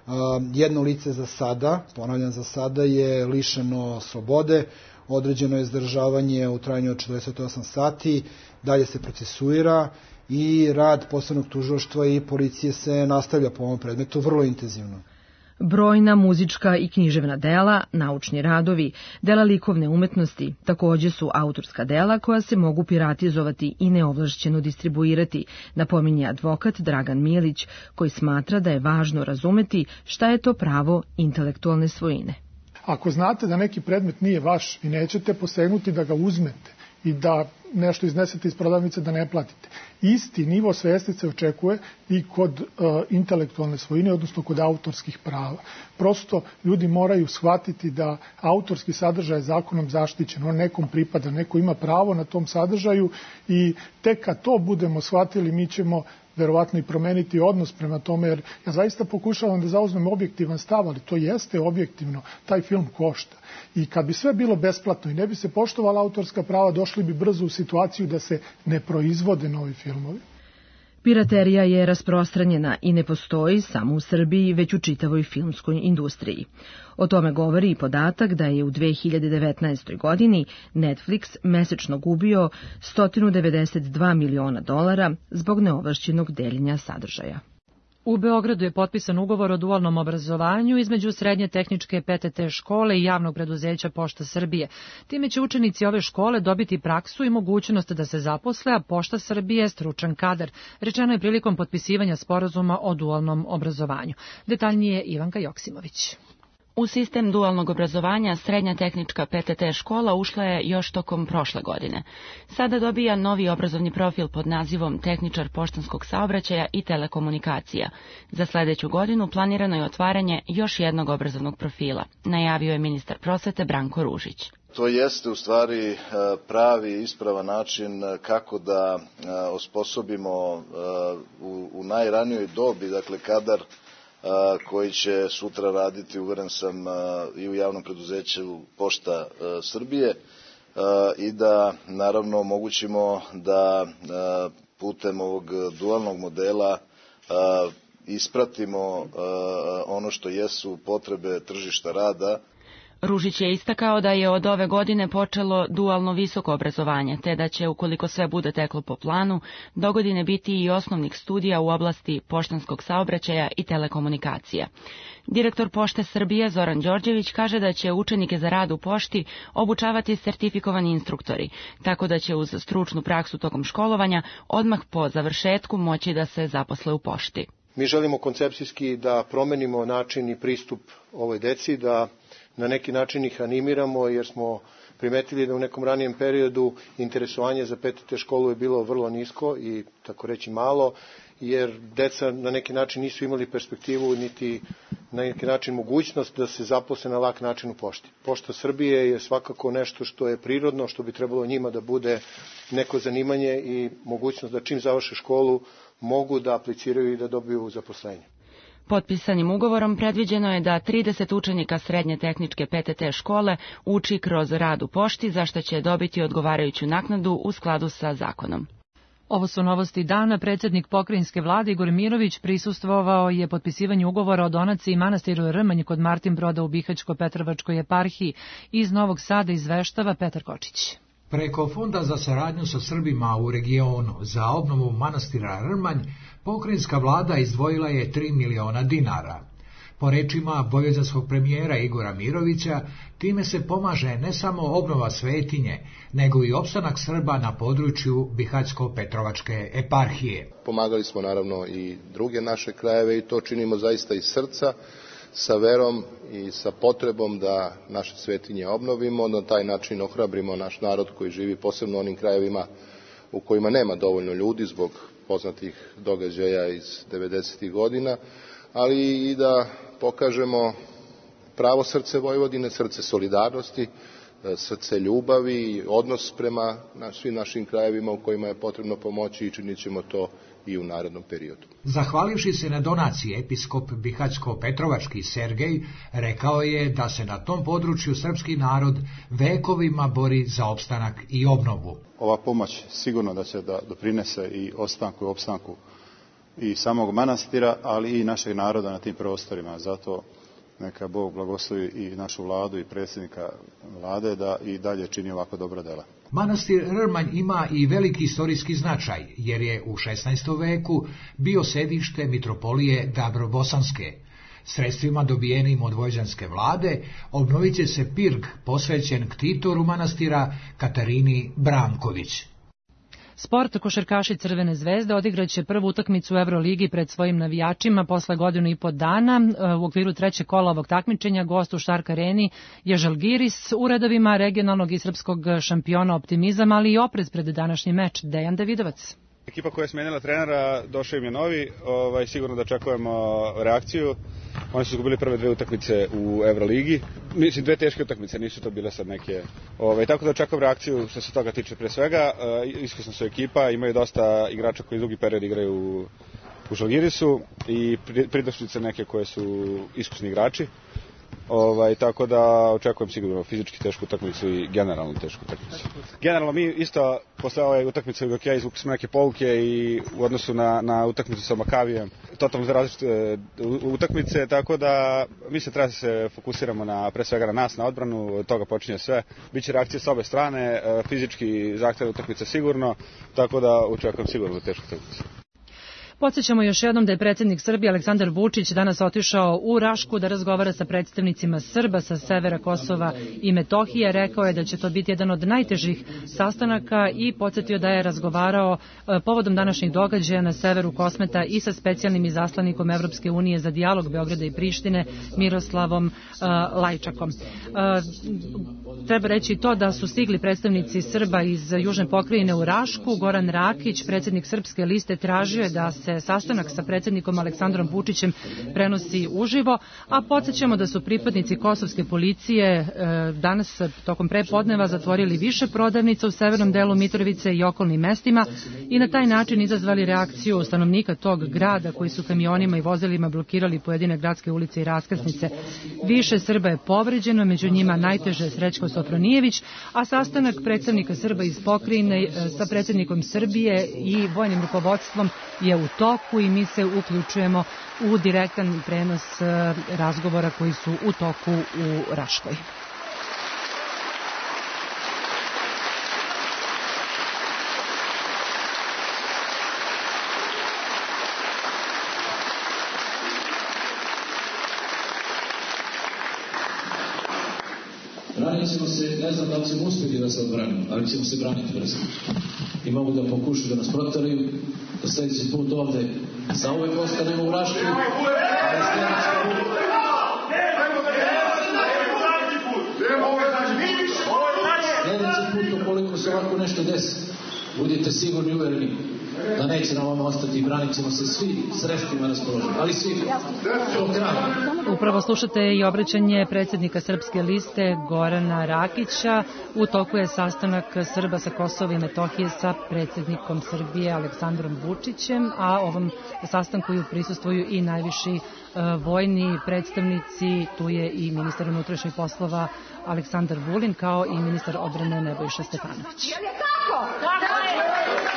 Jedno lice za sada, ponavljam za sada, je lišeno slobode, određeno je izdržavanje u trajanju od četrdeset osam sati, dalje se procesuira i rad posebnog tužilaštva i policije se nastavlja po ovom predmetu vrlo intenzivno. Brojna muzička i književna dela, naučni radovi, dela likovne umetnosti, takođe su autorska dela koja se mogu piratizovati i neovlašćeno distribuirati, napominje advokat Dragan Milić, koji smatra da je važno razumeti šta je to pravo intelektualne svojine. Ako znate da neki predmet nije vaš i nećete posegnuti da ga uzmete i da nešto iznesete iz prodavnice da ne platite. Isti nivo svesti se očekuje i kod uh, intelektualne svojine, odnosno kod autorskih prava. Prosto ljudi moraju shvatiti da autorski sadržaj je zakonom zaštićen, on nekom pripada, neko ima pravo na tom sadržaju i tek kad to budemo shvatili mi ćemo verovatno i promeniti odnos prema tome, jer ja zaista pokušavam da zauzmem objektivan stav, ali to jeste objektivno, taj film košta. I kad bi sve bilo besplatno i ne bi se poštovala autorska prava, došli bi brzo u situaciju da se ne proizvode novi filmovi. Piraterija je rasprostranjena i ne postoji samo u Srbiji, već u čitavoj filmskoj industriji. O tome govori i podatak da je u dve hiljade devetnaestoj. godini Netflix mesečno gubio sto devedeset dva miliona dolara zbog neovlašćenog deljenja sadržaja. U Beogradu je potpisan ugovor o dualnom obrazovanju između Srednje tehničke P T T škole i javnog preduzeća Pošta Srbije. Time će učenici ove škole dobiti praksu i mogućnost da se zaposle, a Pošta Srbije je stručan kadar, rečeno je prilikom potpisivanja sporazuma o dualnom obrazovanju. Detaljnije Ivanka Joksimović. U sistem dualnog obrazovanja Srednja tehnička P T T škola ušla je još tokom prošle godine. Sada dobija novi obrazovni profil pod nazivom Tehničar poštanskog saobraćaja i telekomunikacija. Za sledeću godinu planirano je otvaranje još jednog obrazovnog profila, najavio je ministar prosvete Branko Ružić. To jeste u stvari pravi ispravan način kako da osposobimo u najranijoj dobi, dakle kadar koji će sutra raditi, uveren sam, i u javnom preduzeću Pošta Srbije i da naravno omogućimo da putem ovog dualnog modela ispratimo ono što jesu potrebe tržišta rada. Ružić je istakao da je od ove godine počelo dualno visoko obrazovanje, te da će, ukoliko sve bude teklo po planu, dogodine biti i osnovnih studija u oblasti poštanskog saobraćaja i telekomunikacija. Direktor Pošte Srbije Zoran Đorđević kaže da će učenike za rad u pošti obučavati sertifikovani instruktori, tako da će uz stručnu praksu tokom školovanja odmah po završetku moći da se zaposle u pošti. Mi želimo koncepcijski da promenimo način i pristup ovoj deci, da na neki način ih animiramo, jer smo primetili da u nekom ranijem periodu interesovanje za P T T školu je bilo vrlo nisko i tako reći malo, jer deca na neki način nisu imali perspektivu niti na neki način mogućnost da se zaposle na lak način u pošti. Pošta Srbije je svakako nešto što je prirodno, što bi trebalo njima da bude neko zanimanje i mogućnost da čim završe školu mogu da apliciraju i da dobiju zaposlenje. Potpisanim ugovorom predviđeno je da trideset učenika Srednje tehničke P T T škole uči kroz rad u pošti, za što će dobiti odgovarajuću naknadu u skladu sa zakonom. Ovo su novosti dana. Predsjednik pokrajinske vlade Igor Mirović prisustvovao je potpisivanju ugovora o donaciji manastiru Rmanj kod Martinbroda u Bihaćko-Petrovačkoj eparhiji. Iz Novog Sada izveštava Petar Kočić. Preko Fonda za saradnju sa Srbima u regionu za obnovu manastira Rmanj, pokrajinska vlada izdvojila je tri miliona dinara. Po rečima vojvođanskog premijera Igora Mirovića, time se pomaže ne samo obnova svetinje, nego i opstanak Srba na području Bihaćko-Petrovačke eparhije. Pomagali smo naravno i druge naše krajeve i to činimo zaista iz srca, sa verom i sa potrebom da naše svetinje obnovimo, na taj način ohrabrimo naš narod koji živi posebno u onim krajevima u kojima nema dovoljno ljudi zbog poznatih događaja iz devedesetih godina, ali i da pokažemo pravo srce Vojvodine, srce solidarnosti, srce ljubavi, odnos prema svim našim krajevima u kojima je potrebno pomoći i činit ćemo to i u narednom periodu. Zahvalivši se na donacije, episkop Bihacko-Petrovački Sergej rekao je da se na tom području srpski narod vekovima bori za opstanak i obnovu. Ova pomoć sigurno da će da doprinese i ostanku i opstanku i samog manastira, ali i našeg naroda na tim prostorima. Zato neka Bog blagoslovi i našu vladu i predsjednika vlade da i dalje čini ovako dobra dela. Manastir Rrmanj ima i veliki istorijski značaj, jer je u šesnaestom veku bio sedište mitropolije Dabrobosanske. Sredstvima dobijenim od vojvođanske vlade obnovit će se pirg posvećen ktitoru manastira Katarini Branković. Sport, košarkaši Crvene zvezde odigraće prvu utakmicu u Euroligi pred svojim navijačima posle godinu i po dana. U okviru trećeg kola ovog takmičenja gost u Štark areni je Žalgiris, u redovima regionalnog i srpskog šampiona Optimizam, ali i oprez pred današnji meč Dejan Davidovac. Ekipa koja je smenila trenera, došao im je novi, ovaj, sigurno da očekujemo reakciju. Oni su izgubili prve dve utakmice u Euroligi. Mislim, dve teške utakmice, nisu to bile sad neke... Ovaj, tako da očekujem reakciju što se toga tiče pre svega. E, iskusna su ekipa, imaju dosta igrača koji dugi period igraju u, u Žalgirisu i pridošlice neke koje su iskusni igrači. Ovaj, tako da očekujem sigurno fizički tešku utakmicu i generalno tešku utakmicu. Generalno mi isto posle ove utakmice u Gokeja izvukli smo neke pouke i u odnosu na, na utakmicu sa Makavijem, totalno različite utakmice, tako da mi se treba da se fokusiramo na, pre svega na nas, na odbranu, od toga počinje sve. Biće reakcije s obe strane, fizički zahtevna utakmica sigurno, tako da očekujem sigurno tešku utakmicu. Podsjećamo još jednom da je predsjednik Srbije Aleksandar Vučić danas otišao u Rašku da razgovara sa predstavnicima Srba sa severa Kosova i Metohije. Rekao je da će to biti jedan od najtežih sastanaka i podsjetio da je razgovarao povodom današnjih događaja na severu Kosmeta i sa specijalnim izaslanikom Evropske unije za dijalog Beograda i Prištine Miroslavom uh, Lajčakom. Uh, treba reći to da su stigli predstavnici Srba iz južne pokrajine u Rašku. Goran Rakić, predsjednik Srpske liste, tražio je da se sastanak sa predsjednikom Aleksandrom Vučićem prenosi uživo, a podsjećamo da su pripadnici kosovske policije danas tokom prepodneva zatvorili više prodavnica u severnom delu Mitrovice i okolnim mestima i na taj način izazvali reakciju stanovnika tog grada koji su kamionima i vozilima blokirali pojedine gradske ulice i raskrsnice. Više Srba je povređeno, među njima najteže Srećko Sofronijević, a sastanak predstavnika Srba iz pokrajine sa predsjednikom Srbije i vojnim rukovodstvom je u toku i mi se uključujemo u direktan prenos razgovora koji su u toku u Raškoj. Branit ćemo se, ne znam da li ćemo uspjeti da se odbranimo, ali ćemo se braniti brzo. I mogu da pokušaju da nas protaraju, da sljedeći put ovde za uvek ostanemo u Raškoj, ali sljedeći put... Sljedeći put, ukoliko se ovako nešto desi, budite sigurni i uvereni da neće nam vama ostati i branit ćemo se svi sredstvima raspoloženja, ali svi do kraja. Upravo slušate i obraćanje predsjednika Srpske liste Gorana Rakića. U toku je sastanak Srba sa Kosova i Metohije sa predsjednikom Srbije Aleksandrom Vučićem, a ovom sastanku prisustvuju i najviši uh, vojni predstavnici. Tu je i ministar unutrašnjih poslova Aleksandar Vulin, kao i ministar odbrane Nebojša Stefanović. Je li tako? Da je!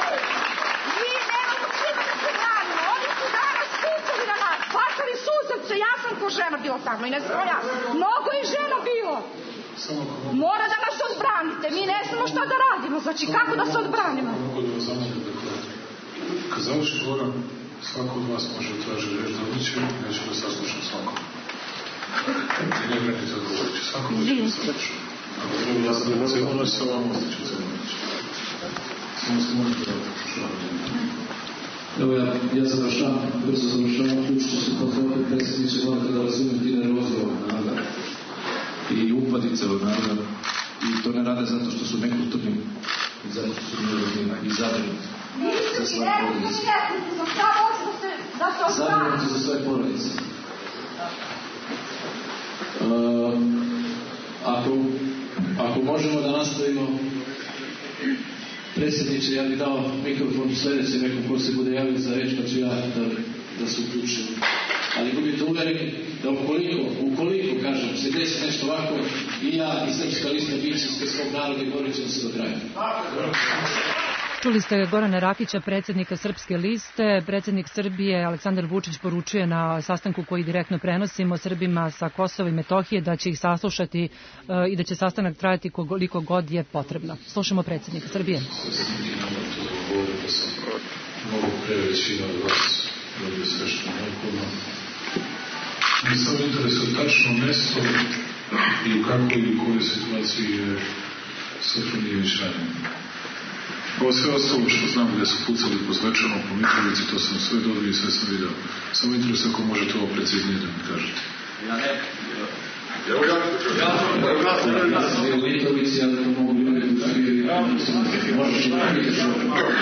Ja sam ko žena bila tamo i ne znam ja. Mnogo je žena bilo. Mora da nas odbranite. Mi ne znamo šta da radimo. Znači kako da se odbranimo? Kad završi Goran, svako od vas može tražiti reč da ući, ja ću da saslušam svako. I ne brinite odgovorit ću. Svako da ću da saslušam. Ako treba da sam cijelo noć sa vam, ostat ću cijelo noć. Samo se možete da pokušavam. Evo ja, ja završavam, brzo završavam, ključno se posle opet predsjedniče, morate da razumete i nervozu ovog naroda i upadice ovog naroda i to ne rade zato što su nekulturni, zato što su nervozni i zabrinuti za svoje porodice. Zabrinuti za svoje porodice. Uh, ako, ako možemo da nastavimo Predsjedniče, ja bih dao mikrofon sljedećem nekom ko se bude javio za reč, pa ću ja da, da se uključim. Ali budite uvereni da ukoliko, ukoliko, kažem, se desi nešto ovako, i ja i Srpska lista biće svog naroda i borit ćemo se do kraja. Čuli ste Gorana Rakića, predsjednika Srpske liste. Predsjednik Srbije Aleksandar Vučić poručuje na sastanku koji direktno prenosimo Srbima sa Kosova i Metohije da će ih saslušati i da će sastanak trajati koliko god je potrebno. Slušamo predsjednika Srbije. Mogu pre većina od vas dobio sve što neophodno. Mi samo interesuje tačno mesto i u kakvoj i u kojoj situaciji je Sofronijević ranjen. Ovo sve ostalo što znam gde su pucali po Zvečanu, po Mitrovici, to sam sve dobio i sve sam video. Samo interesuje ako možete ovo preciznije da mi kažete. Ja ne. Evo ja. Ja sam bio u Mitrovici, ali to mogu ljudi u Srbiji. Možeš i raditi što.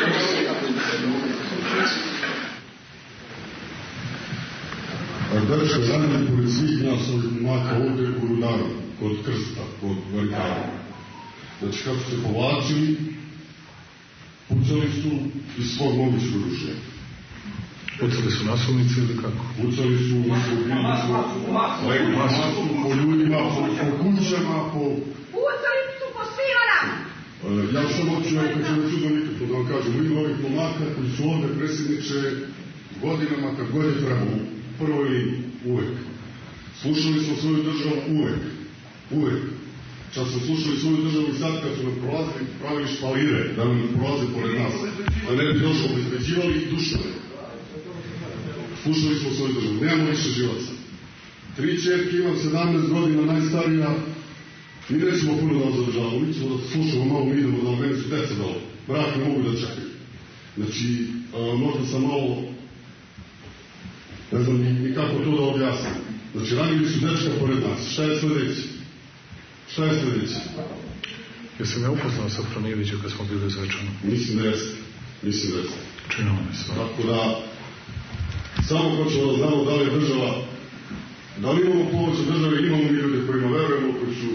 Grčka ranjena pored svih nas od maka ovde u Rudaru, kod Krsta, kod Varikara. Znači kako se povlačili, pucali su iz svog mogućeg oružja. Pucali su naslovnice ili kako? Pucali su, nisu bili su, legli masu po ljudima, po, po kućama, po... Pucali su po svima nam! Ja sam hoću, evo kad ćemo čudo nikako da vam kažem, ima ovih pomaka koji su ovde predsjedniče godinama kad god je trebalo. Prvo liniji, uvek. Slušali smo svoju državu uvek. Uvek. Čas smo slušali svoju državu i sad kad su nam prolazili, pravili špalire, da nam prolaze pored nas. A ne bi došlo, obezbeđivali i dušali. Slušali smo svoju državu. Nemamo više živaca. Tri čerke, imam sedamnaest godina, najstarija. Mi nećemo puno da vam zadržavamo. Mi ćemo da slušamo malo, mi idemo da meni su deca dalo. Brak ne mogu da čekaju. Znači, a, možda sam malo... Ne znam ni, ni kako to da objasnim. Znači, ranili su dečka pored nas. Šta je sledeći? Šta je sledeći? Jesam ja upoznao sa Fronijevićem kad smo bili u Zvečanu? Mislim da jeste. Mislim da jeste. Činilo mi se. Tako da, samo hoćemo da znamo da li je država, da li imamo pomoć od države, imamo mi ljude kojima verujemo, koji su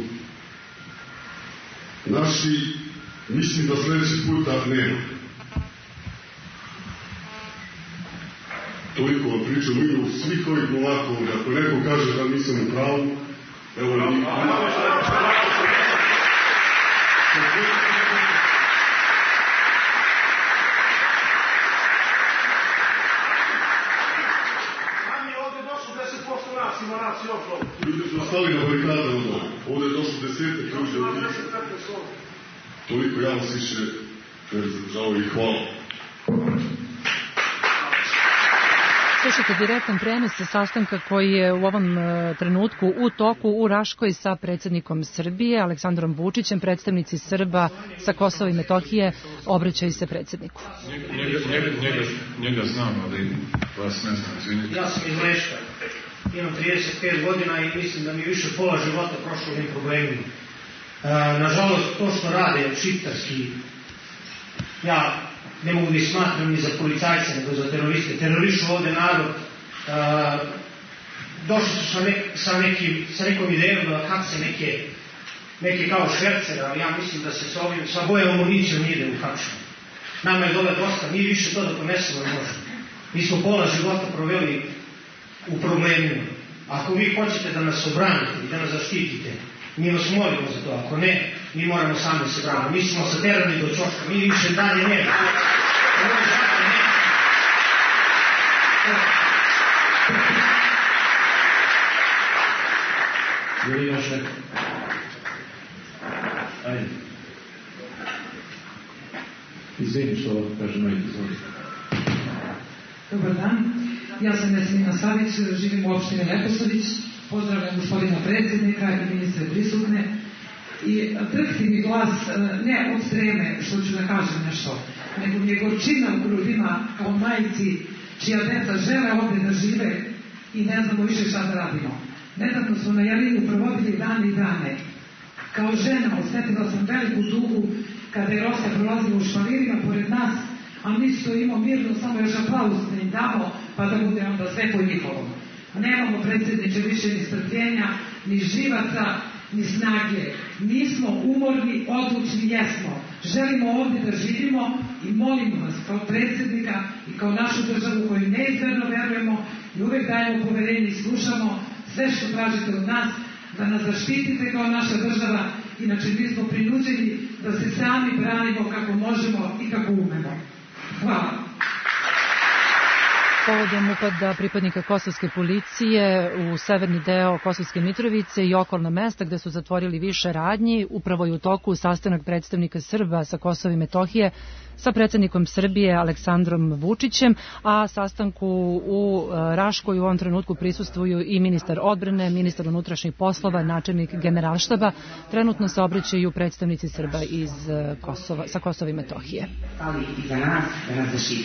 naši, mislim da sledeći puta nema. Toliko vam pričam, imamo svih ovih novakova, ako neko kaže da nisam u pravu, evo je njih. Ljudi su ostali na barikadama dole. Ovdje je došlo desetak ljudi od njih. Toliko ja vas više ne zadržavao i hvala. Slušajte direktan prenos sa sastanka koji je u ovom trenutku u toku u Raškoj sa predsjednikom Srbije, Aleksandrom Vučićem. Predstavnici Srba sa Kosova i Metohije obraćaju se predsjedniku. Njega, njega, njega, njega znam, ali vas ne znam, izvinite. Ja sam iz Leška. Imam trideset pet godina i mislim da mi više pola života prošlo ovim problemima. E, nažalost, to što rade šiptarski, ja ne mogu da ih smatram ni za policajce, nego za teroriste. Terorišu ovde narod. E, došli su sa, nek, sa, nekim, sa nekom idejom da hapse neke, neke kao švercere, ali ja mislim da se sa ovim, sa bojevom municijom ide u hapšenju. Nama je dole dosta, mi više to da ponesemo ne možemo. Mi smo pola života proveli u problemima. Ako vi hoćete da nas obranite i da nas zaštitite, mi vas molimo za to. Ako ne, mi moramo sami se braniti. Mi smo saterani do čoška, mi više dalje ne. Je li još neko? Ajde. Izvini što ovo kažem, ajde, izvolite. Dobar dan. Ja sam Jasmina Savić, živim u opštini Leposavić, pozdravljam gospodina predsjednika i ministre prisutne i drhti mi glas ne od treme što ću da kažem nešto, nego mi je gorčina u grudima kao majci čija deca žele ovde da žive i ne znamo više šta da radimo. Nedavno smo na Jarinju provodili dane i dane. Kao žena osjetila sam veliku tugu kada je Rosa prolazila u špalirima pored nas, a mi stojimo mirno, samo još aplauz da im damo, pa da bude onda sve po njihovom. Nemamo, predsjedniče, više ni strpljenja, ni živaca, ni snage. Nismo umorni, odlučni jesmo. Želimo ovdje da živimo i molimo vas kao predsjednika i kao našu državu koju neizmerno verujemo i uvek dajemo poverenje i slušamo sve što tražite od nas, da nas zaštitite kao naša država, inače mi smo prinuđeni da se sami branimo kako možemo i kako umemo. Hvala. Povodom upada pripadnika kosovske policije u severni deo Kosovske Mitrovice i okolna mesta gde su zatvorili više radnji, upravo je u toku sastanak predstavnika Srba sa Kosova i Metohije sa predsjednikom Srbije Aleksandrom Vučićem, a sastanku u Raškoj u ovom trenutku prisustvuju i ministar odbrane, ministar unutrašnjih poslova, načelnik generalštaba. Trenutno se obraćaju predstavnici Srba iz Kosova, sa Kosova i Metohije. Ali i za nas, da nas zaštiti.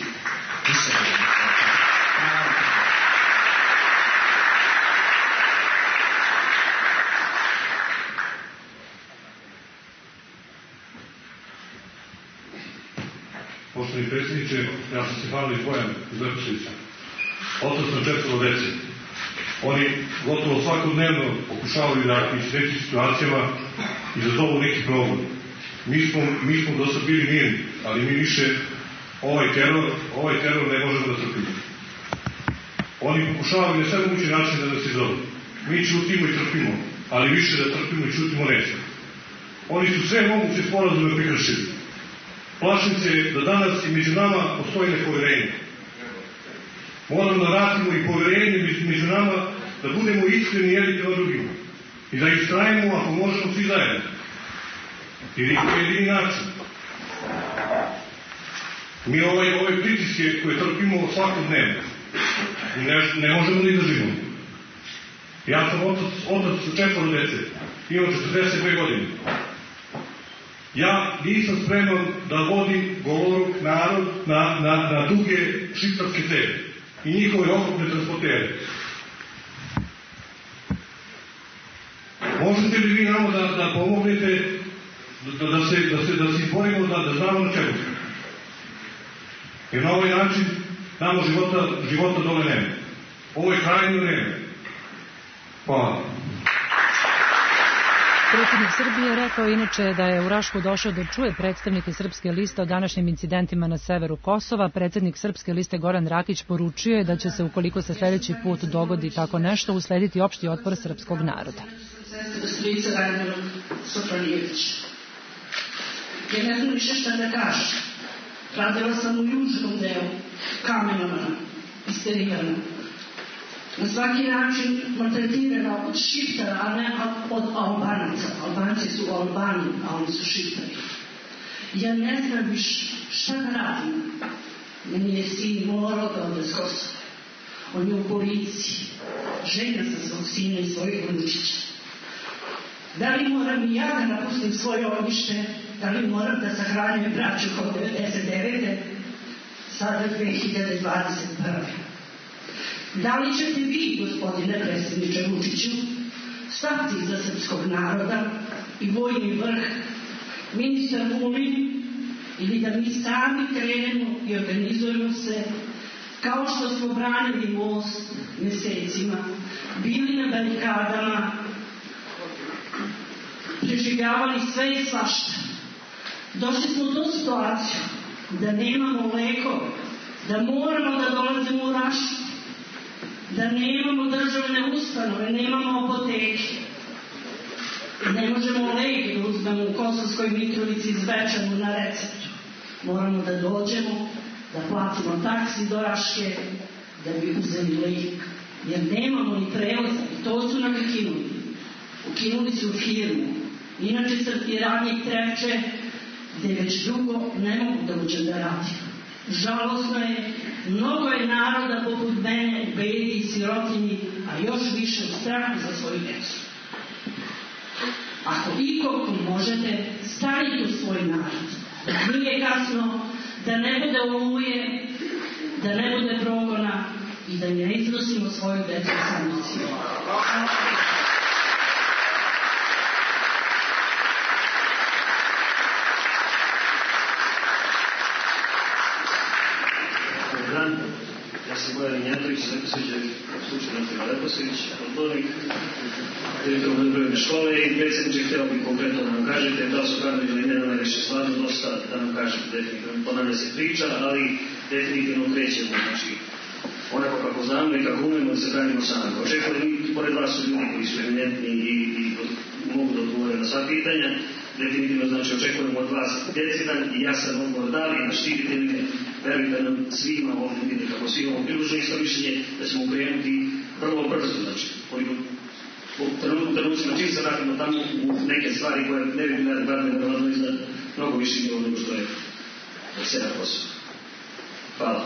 Poštovani predsjedniče, ja sam Stefanović Bojan iz Leposavića. Otac sam četvoro dece. Oni gotovo svakodnevno pokušavaju da u sljedećim situacijama izazovu neki problem. Mi smo, mi smo do sad bili mirni, ali mi više ovaj teror, ovaj teror ne možemo da trpimo. Oni pokušavaju na sve moguće načine da nas izovu. Mi čutimo i trpimo, ali više da trpimo i čutimo nećemo. Oni su sve moguće sporazume prekršili. Plašim se da danas i među nama postoji nepoverenje. Moramo da vratimo i poverenje među nama, da budemo iskreni jedni prema drugima. I da istrajimo, ako možemo, svi zajedno. Jer je to jedini način. Mi ovaj, ove pritiske koje trpimo svakodnevno ne, ne možemo ni da živimo. Ja sam otac, otac četvoro dece, imam četrdeset dve godine. Ja nisam spreman da vodim govoruk narod na, na, na duge šiptarske ceve i njihove oklopne transportere. Možete li vi nama da, da pomognete da, da, se, da, se, da se izborimo, da, da znamo na čemu smo? Jer na ovaj način nama života, života dole nema. Ovo je krajnje vreme. Hvala. Predsjednik Srbije rekao inače da je u Rašku došao da čuje predstavnike Srpske liste o današnjim incidentima na severu Kosova. Predsjednik Srpske liste Goran Rakić poručio je da će se, ukoliko se sljedeći put dogodi tako nešto, uslediti opšti otpor srpskog naroda. Ja ne znam više šta da kažem. Radila sam u južnom delu, Kamenovana, isterirana. Na svaki način maltretirana od Šiptara, a ne od Albanaca. Albanci su u Albaniji, a oni su Šiptari. Ja ne znam više šta da radim. Meni je sin morao da ode s Kosova. On je u policiji. Žena sam svog sina i svojeg unučića. Da li moram i ja da napustim svoje ognjište? Da li moram da sahranjujem braću kao devedeset devete? Sada dve hiljade dvadeset prve. Da li ćete vi, gospodine predsjedniče Vučiću, stati za srpskog naroda i vojni vrh, ministar Vulin, ili da mi sami krenemo i organizujemo se kao što smo branili most mesecima, bili na barikadama, preživljavali sve i svašta. Došli smo do situaciju da nemamo lekove, da moramo da dolazimo u Rašku, da nemamo državne ustanove, nemamo apoteke. Ne možemo lek da uzmemo u Kosovskoj Mitrovici Zvečanu na receptu. Moramo da dođemo, da platimo taksi do Raške, da bi uzeli lek. Jer nemamo ni prevoza. I to su nam ukinuli. Ukinuli su firmu. Inače srpski radnik Trepče, gde već dugo ne mogu da uđem da radim. Žalosno je, mnogo je naroda poput mene u bedi i sirotinji, a još više u strahu za svoju djecu. Ako ikoliko možete, stanite u svoj narod. Nije kasno, da ne bude oluje, da ne bude progona i da ne iznosimo svoju djecu samici. Ja sam Bojan Jantović, Leposavić, slučaj Natima Leposavić, odbornik. direktorom poljoprivredne škole i predsjedniče, htio bih konkretno da nam kažete da li su kadrovi ili ne, da najviše stvarno dosta, da nam kažete definitivno, ponavlja se priča, ali definitivno krećemo, znači onako kako znamo i kako umemo da se branimo sami. Očekujem i pored vas su ljudi koji su eminentni i, i mogu da odgovore na sva pitanja. Definitivno, znači, očekujemo od vas decidan i jasan odgovor da li naštitite li ne, verujte nam svima ovdje vidite kako svi imamo priloženo isto mišljenje da ćemo krenuti vrlo brzo, znači, koliko u trenucima čim se vratimo tamo u neke stvari koje ne bi bile adekvatne verovatno iznad mnogo više nivo nego što je sedam posto. Hvala.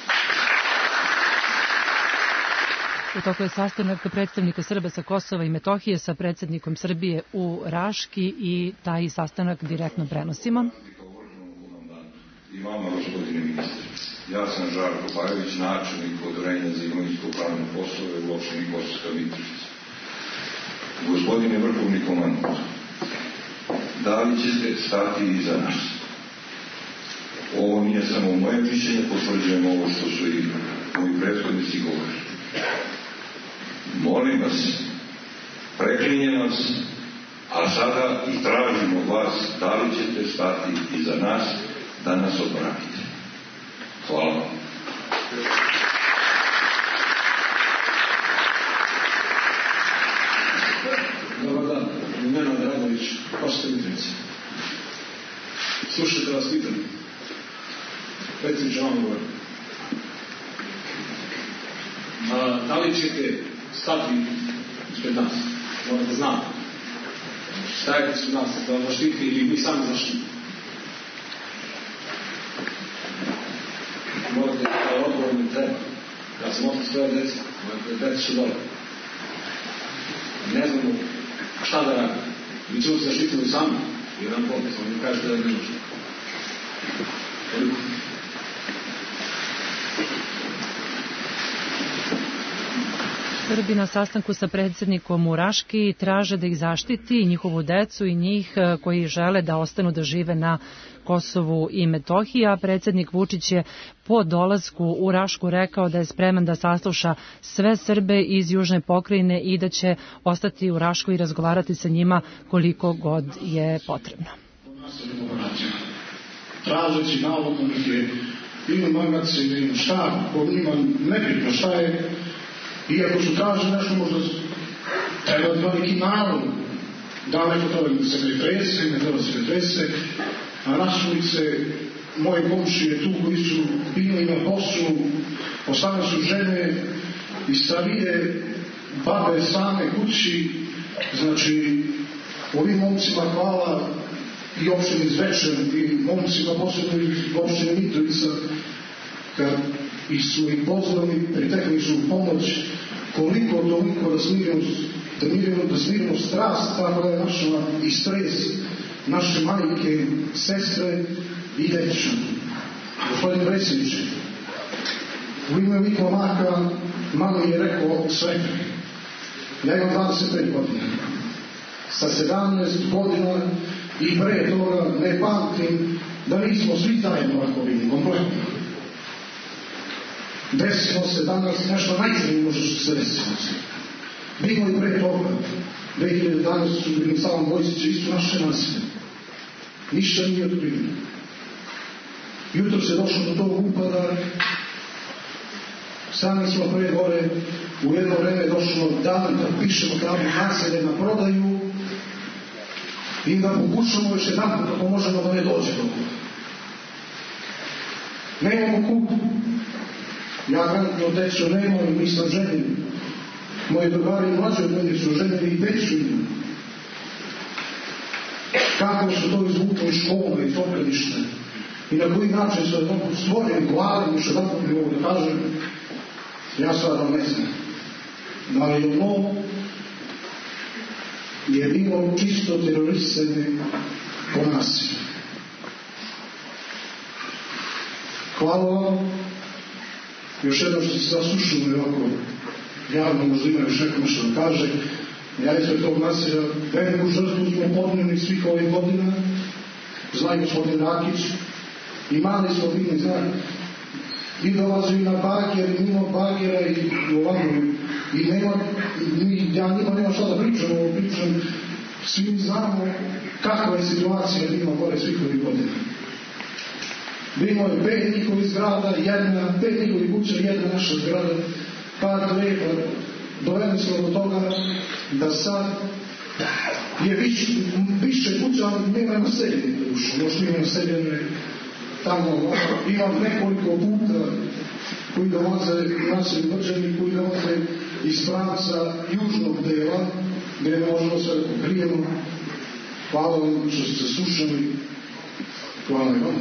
U toku je sastanak predstavnika Srba sa Kosova i Metohije sa predsjednikom Srbije u Raški i taj sastanak direktno prenosimo. I vama, gospodine ministre, ja sam Žarko Bajović, načelnik Odeljenja za imovinsko-pravne poslove u opštini Kosovska Mitrovica. Gospodine vrhovni komandant, da li ćete stati iza nas? Ovo nije samo moje mišljenje, potvrđujem ovo što su i moji prethodnici govorili. Molim vas, preklinjem vas, a sada i tražim od vas da li ćete stati iza nas da nas odbranite. Hvala vam. Dobar dan, Nenad Dragović, Kosovska Mitrovica. Slušajte vas pitanje. Predsjedniče, vam govorim. Da li ćete stati ispred nas? Morate znati. Stajete ispred nas da vas zaštiti ili mi sami zaštiti. Morate da odgovor mi treba. Kad sam otac svoje djece, moje djece su dole. Ne znamo šta da radi. Mi ćemo se zaštititi sami. Jedan popis, on mi kažete da je ne možete. Toliko. Srbi na sastanku sa predsjednikom u Raški traže da ih zaštiti, njihovu decu i njih koji žele da ostanu da žive na Kosovu i Metohiji, a predsjednik Vučić je po dolasku u Rašku rekao da je spreman da sasluša sve Srbe iz južne pokrajine i da će ostati u Rašku i razgovarati sa njima koliko god je potrebno. Tražeći navodno neke ili magacine ili šta, ko njima nebitno šta je. Iako su tražili nešto, možda treba dva neki narod, da neko to se ne trese, ne treba se ne trese, a nasulice moje komšije tu koji su bili na poslu, ostale su žene i starije, babe same kući, znači ovim momcima hvala i opštini Zvečan i momcima posebno iz opštine Mitrovica, kad i su ih pozdravili, pritekli su u pomoć, koliko toliko da smirimo, da mirimo, da smirimo strast, tako da je našla i stres naše majke, sestre i deća. Gospodin predsjedniče, u ime Mikla Maka mali je rekao sve. Ja imam dvadeset pet godina. Sa sedamnaest godina i pre toga ne pamtim da nismo svi zajedno ovako bili kompletno. Desimo se danas nešto najzrije može što se desimo se. Bilo i pre toga. dve hiljade jedanaeste su bili Salam Vojsić isto naše nasilje. Ništa nije otkriveno. Jutro se došlo do tog upada. Sami smo pre gore. U jedno vreme došlo dan da pišemo kravu naselje na prodaju i da pokušamo još jedan put kako možemo da ne dođe do toga. Nemamo kupu. Ja gledam decu nemam i nisam ženjen. Moji drugari mlađe od mene su ženjeni i decu imam. Kako su to izvukli iz škole, iz obdaništa i na koji način su to stvorili glavi, još jedan put ne mogu da kažem, ja sada ne znam. Da li ono je bilo čisto terorisane po nasilju. Hvala vam. Još jedno što se saslušamo ovako javno, možda ima još nekom što da kaže, ja ispred tog nasilja veliku žrtvu smo podnijeli svih ovih godina, zna i gospodin Rakić, i mali smo bili, zna, i dolazili na bager, i mimo bagera, i ovako, i nema mi, ja njima nema šta da pričam, ovo pričam, svi mi znamo kakva je situacija bila gore svih ovih godina. Bilo je pet njihovih zgrada, jedna, pet njihovih kuća, jedna naša zgrada, par treba, dovedli smo do toga da sad je više, više kuća, ali nema naseljene duše, možda ima naseljene tamo, imam nekoliko puta koji da voze naselju Brđani, koji da voze iz pravca južnog dela, gdje možemo sve pokrijemo. Hvala vam što ste slušali. Hvala vam.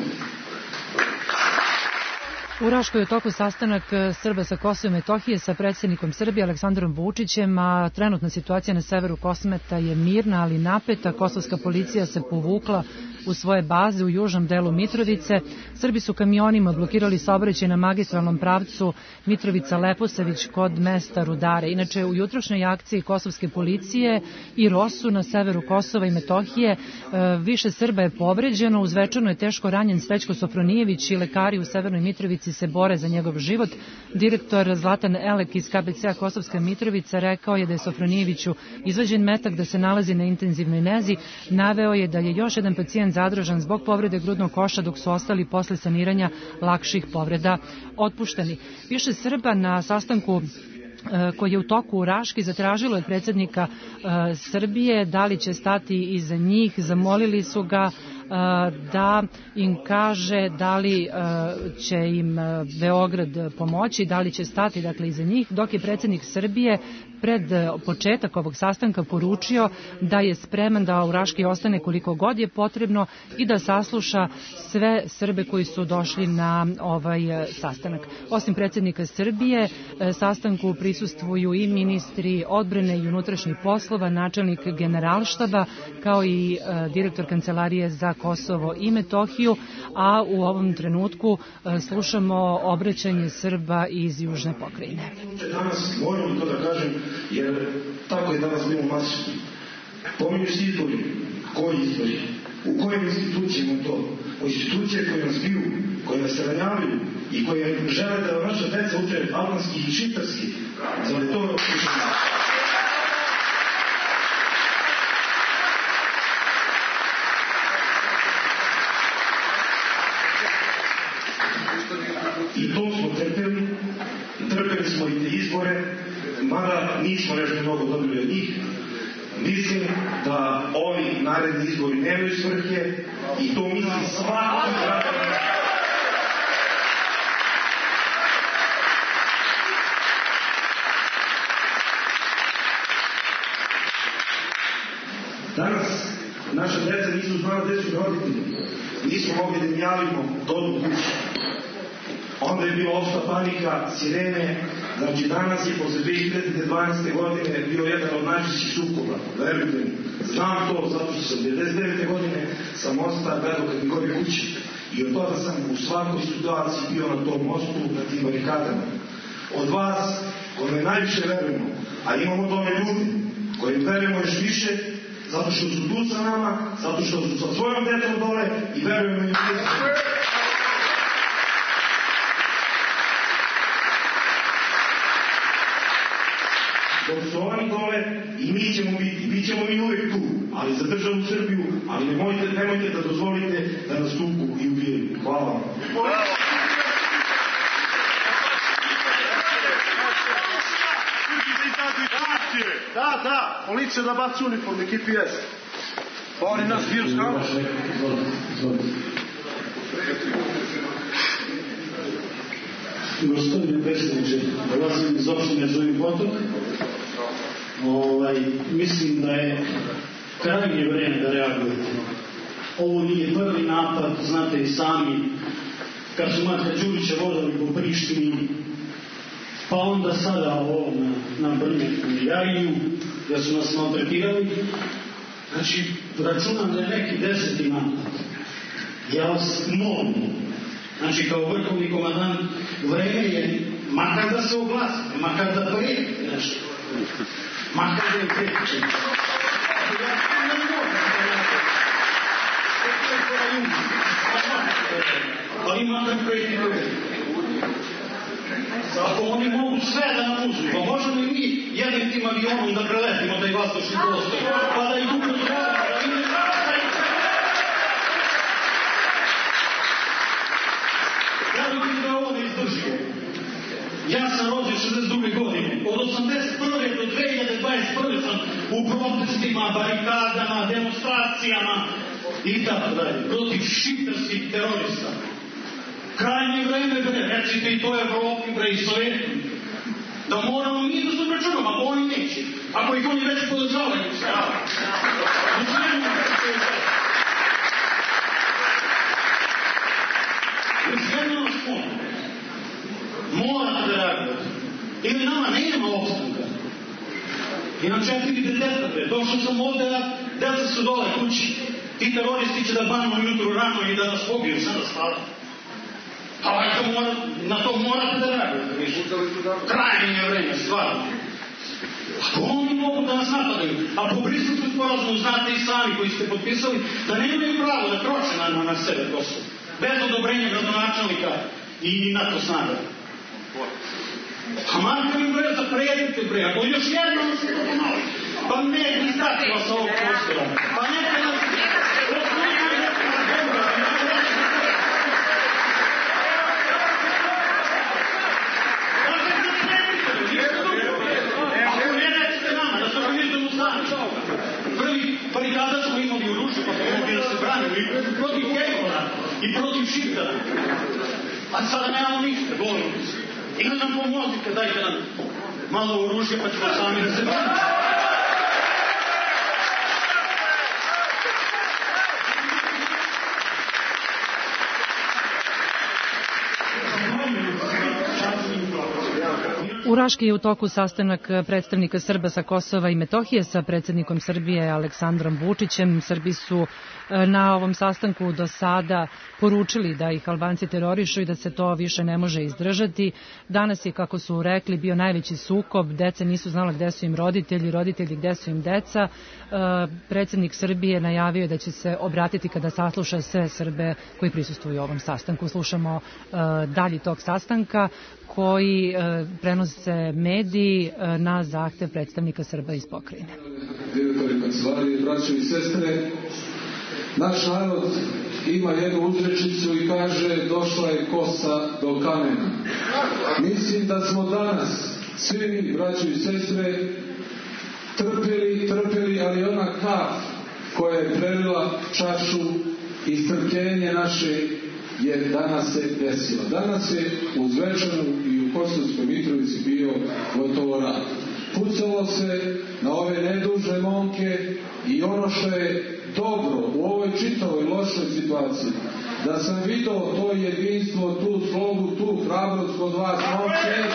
U Raškoj je u toku sastanak Srba sa Kosova i Metohije sa predsjednikom Srbije Aleksandrom Vučićem, a trenutna situacija na severu Kosmeta je mirna, ali napeta. Kosovska policija se povukla u svoje baze u južnom delu Mitrovice. Srbi su kamionima blokirali saobraćaj na magistralnom pravcu Mitrovica-Leposavić kod mesta Rudare. Inače, u jutrošnjoj akciji kosovske policije i Rosu na severu Kosova i Metohije više Srba je povređeno. U Zvečanu je teško ranjen Srećko Sofronijević i lekari u severnoj Mitrovici se bore za njegov život. Direktor Zlatan Elek iz K B C-a Kosovska Mitrovica rekao je da je Sofronijeviću izvađen metak, da se nalazi na intenzivnoj nezi. Naveo je da je još jedan pacijent zadržan zbog povrede grudnog koša, dok su ostali posle saniranja lakših povreda otpušteni. Više Srba na sastanku koji je u toku u Raški zatražilo od predsjednika Srbije da li će stati iza njih. Zamolili su ga da im kaže da li će im Beograd pomoći, da li će stati dakle iza njih, dok je predsjednik Srbije pred početak ovog sastanka poručio da je spreman da u Raški ostane koliko god je potrebno i da sasluša sve Srbe koji su došli na ovaj sastanak. Osim predsjednika Srbije, sastanku prisustvuju i ministri odbrane i unutrašnjih poslova, načelnik generalštaba, kao i direktor Kancelarije za Kosovo i Metohiju, a u ovom trenutku slušamo obraćanje Srba iz Južne pokrajine. Danas moram to da kažem, jer tako je danas bilo masično. Pominju se izbori. Koji izbori? U kojim institucijama to? U institucije koje nas biju, koje nas ranjavaju i koje žele da naša deca uče albanski i šiptarski. Zar je to i to smo trpeli, trpeli smo i te izbore, mada nismo nešto mnogo dobili od njih. Mislim da ovi naredni izbori nemaju svrhe i to mislim svako građana. Danas naša deca nisu znala gde su roditelji. Nismo mogli da im javimo dodu kući. Onda je bila opšta panika, sirene. Znači danas je posle dve hiljade dvanaeste. godine bio jedan od najčešćih sukoba. Verujte mi. Znam to zato što sam devedeset devete. godine sam ostao gledao kad mi gori kući. I od toga sam u svakoj situaciji bio na tom mostu, na tim barikadama. Od vas, kojima najviše verujemo, a imamo tome ljudi, kojim verujemo još više, zato što su tu sa nama, zato što su sa svojom decom dole i verujemo im djecu. Dok su oni dole i mi ćemo biti, bit ćemo mi uvijek tu, ali za državu Srbiju, ali nemojte, nemojte da dozvolite da nas tuku i ubijaju. Hvala vam. Da, da, policija da baci uniform, ekipi jes. Pa oni nas biju skamo. Gospodine predsjedniče, dolazim iz opštine Zubin Potok. Ovaj, mislim da je krajnje vreme da reagujete. Ovo nije prvi napad, znate i sami, kad su Marka Đurića vodali po Prištini, pa onda sada ovo na, na Brnjaku i Jajinu, da su nas maltretirali. Znači, računam da je neki deseti napad. Ja vas molim, znači kao vrhovni komandant, vreme je makar da se oglasite, makar da prijete nešto, makar da je prijete. Ali makar prijete. Ako oni mogu sve da nam uzmu, pa možemo i mi jednim tim avionom da preletimo taj vazdušni prostor, pa da ih upozorimo, da im ne vraćaju. Ja vidim da ovo ne izdržimo. Ja sam rođen šezdeset druge godine. Od osamdeset prve do dve hiljade dvadeset prve sam u protestima, barikadama, demonstracijama i tako dalje, protiv šiptarskih terorista. Krajnje vreme, bre, recite i to Evropi, bre, i Sovjetu, da moramo mi da se obračunamo, ako oni neće, ako ih oni već podržavaju. Izgledno nas puno. Morate da reagujete. Ili nama nema opstanka. Imam četiri deteta, bre, došao sam ovde, deca su dole kući. Ti teroristi će da banimo jutru rano i da nas pobiju, sad da spavamo. Ali to mora, na to morate da reagujete. Krajnje je vreme, stvarno. Ako oni mogu da nas napadaju, a po Briselskom sporazumu znate i sami koji ste potpisali, da nemaju pravo da kroče na, na sebe Kosovo. Bez odobrenja gradonačelnika i NATO snaga. A Marko mi bre, zapredite bre, ako još jednom se to ponovi, pa ne izdati vas ovog prostora, pa neka nas osnovljaju neka na dobra, i neka nas ako ne recite nama, da se organizujemo sami. Prvi barikada smo imali u Ruši, pa smo mogli da se branimo i protiv Kejvora i protiv Šiptara. A sada nemamo ništa, volimo se. Ili nam pomozite, dajte nam malo oružje, pa ćemo sami da se branimo. U Raški je u toku sastanak predstavnika Srba sa Kosova i Metohije sa predsjednikom Srbije Aleksandrom Vučićem. Srbi su na ovom sastanku do sada poručili da ih Albanci terorišu i da se to više ne može izdržati. Danas je, kako su rekli, bio najveći sukob. Deca nisu znala gde su im roditelji, roditelji gde su im deca. Predsjednik Srbije najavio da će se obratiti kada sasluša sve Srbe koji prisustvuju ovom sastanku. Slušamo dalje tog sastanka koji prenose mediji na zahtev predstavnika Srba iz pokrajine. Direktori kancelarije, braćo i sestre, naš narod ima jednu uzrečicu i kaže došla je kosa do kamena. Mislim da smo danas svi mi, braćo i sestre, trpeli, trpeli, ali ona kav koja je prelila čašu i strpljenje naše je danas se desilo. Danas je u Zvečanu i u Kosovskoj Mitrovici bio gotovo rat. Pucalo se na ove nedužne momke i ono što je dobro u ovoj čitavoj lošoj situaciji, da sam vidio to jedinstvo, tu slogu, tu hrabrost kod vas, momke,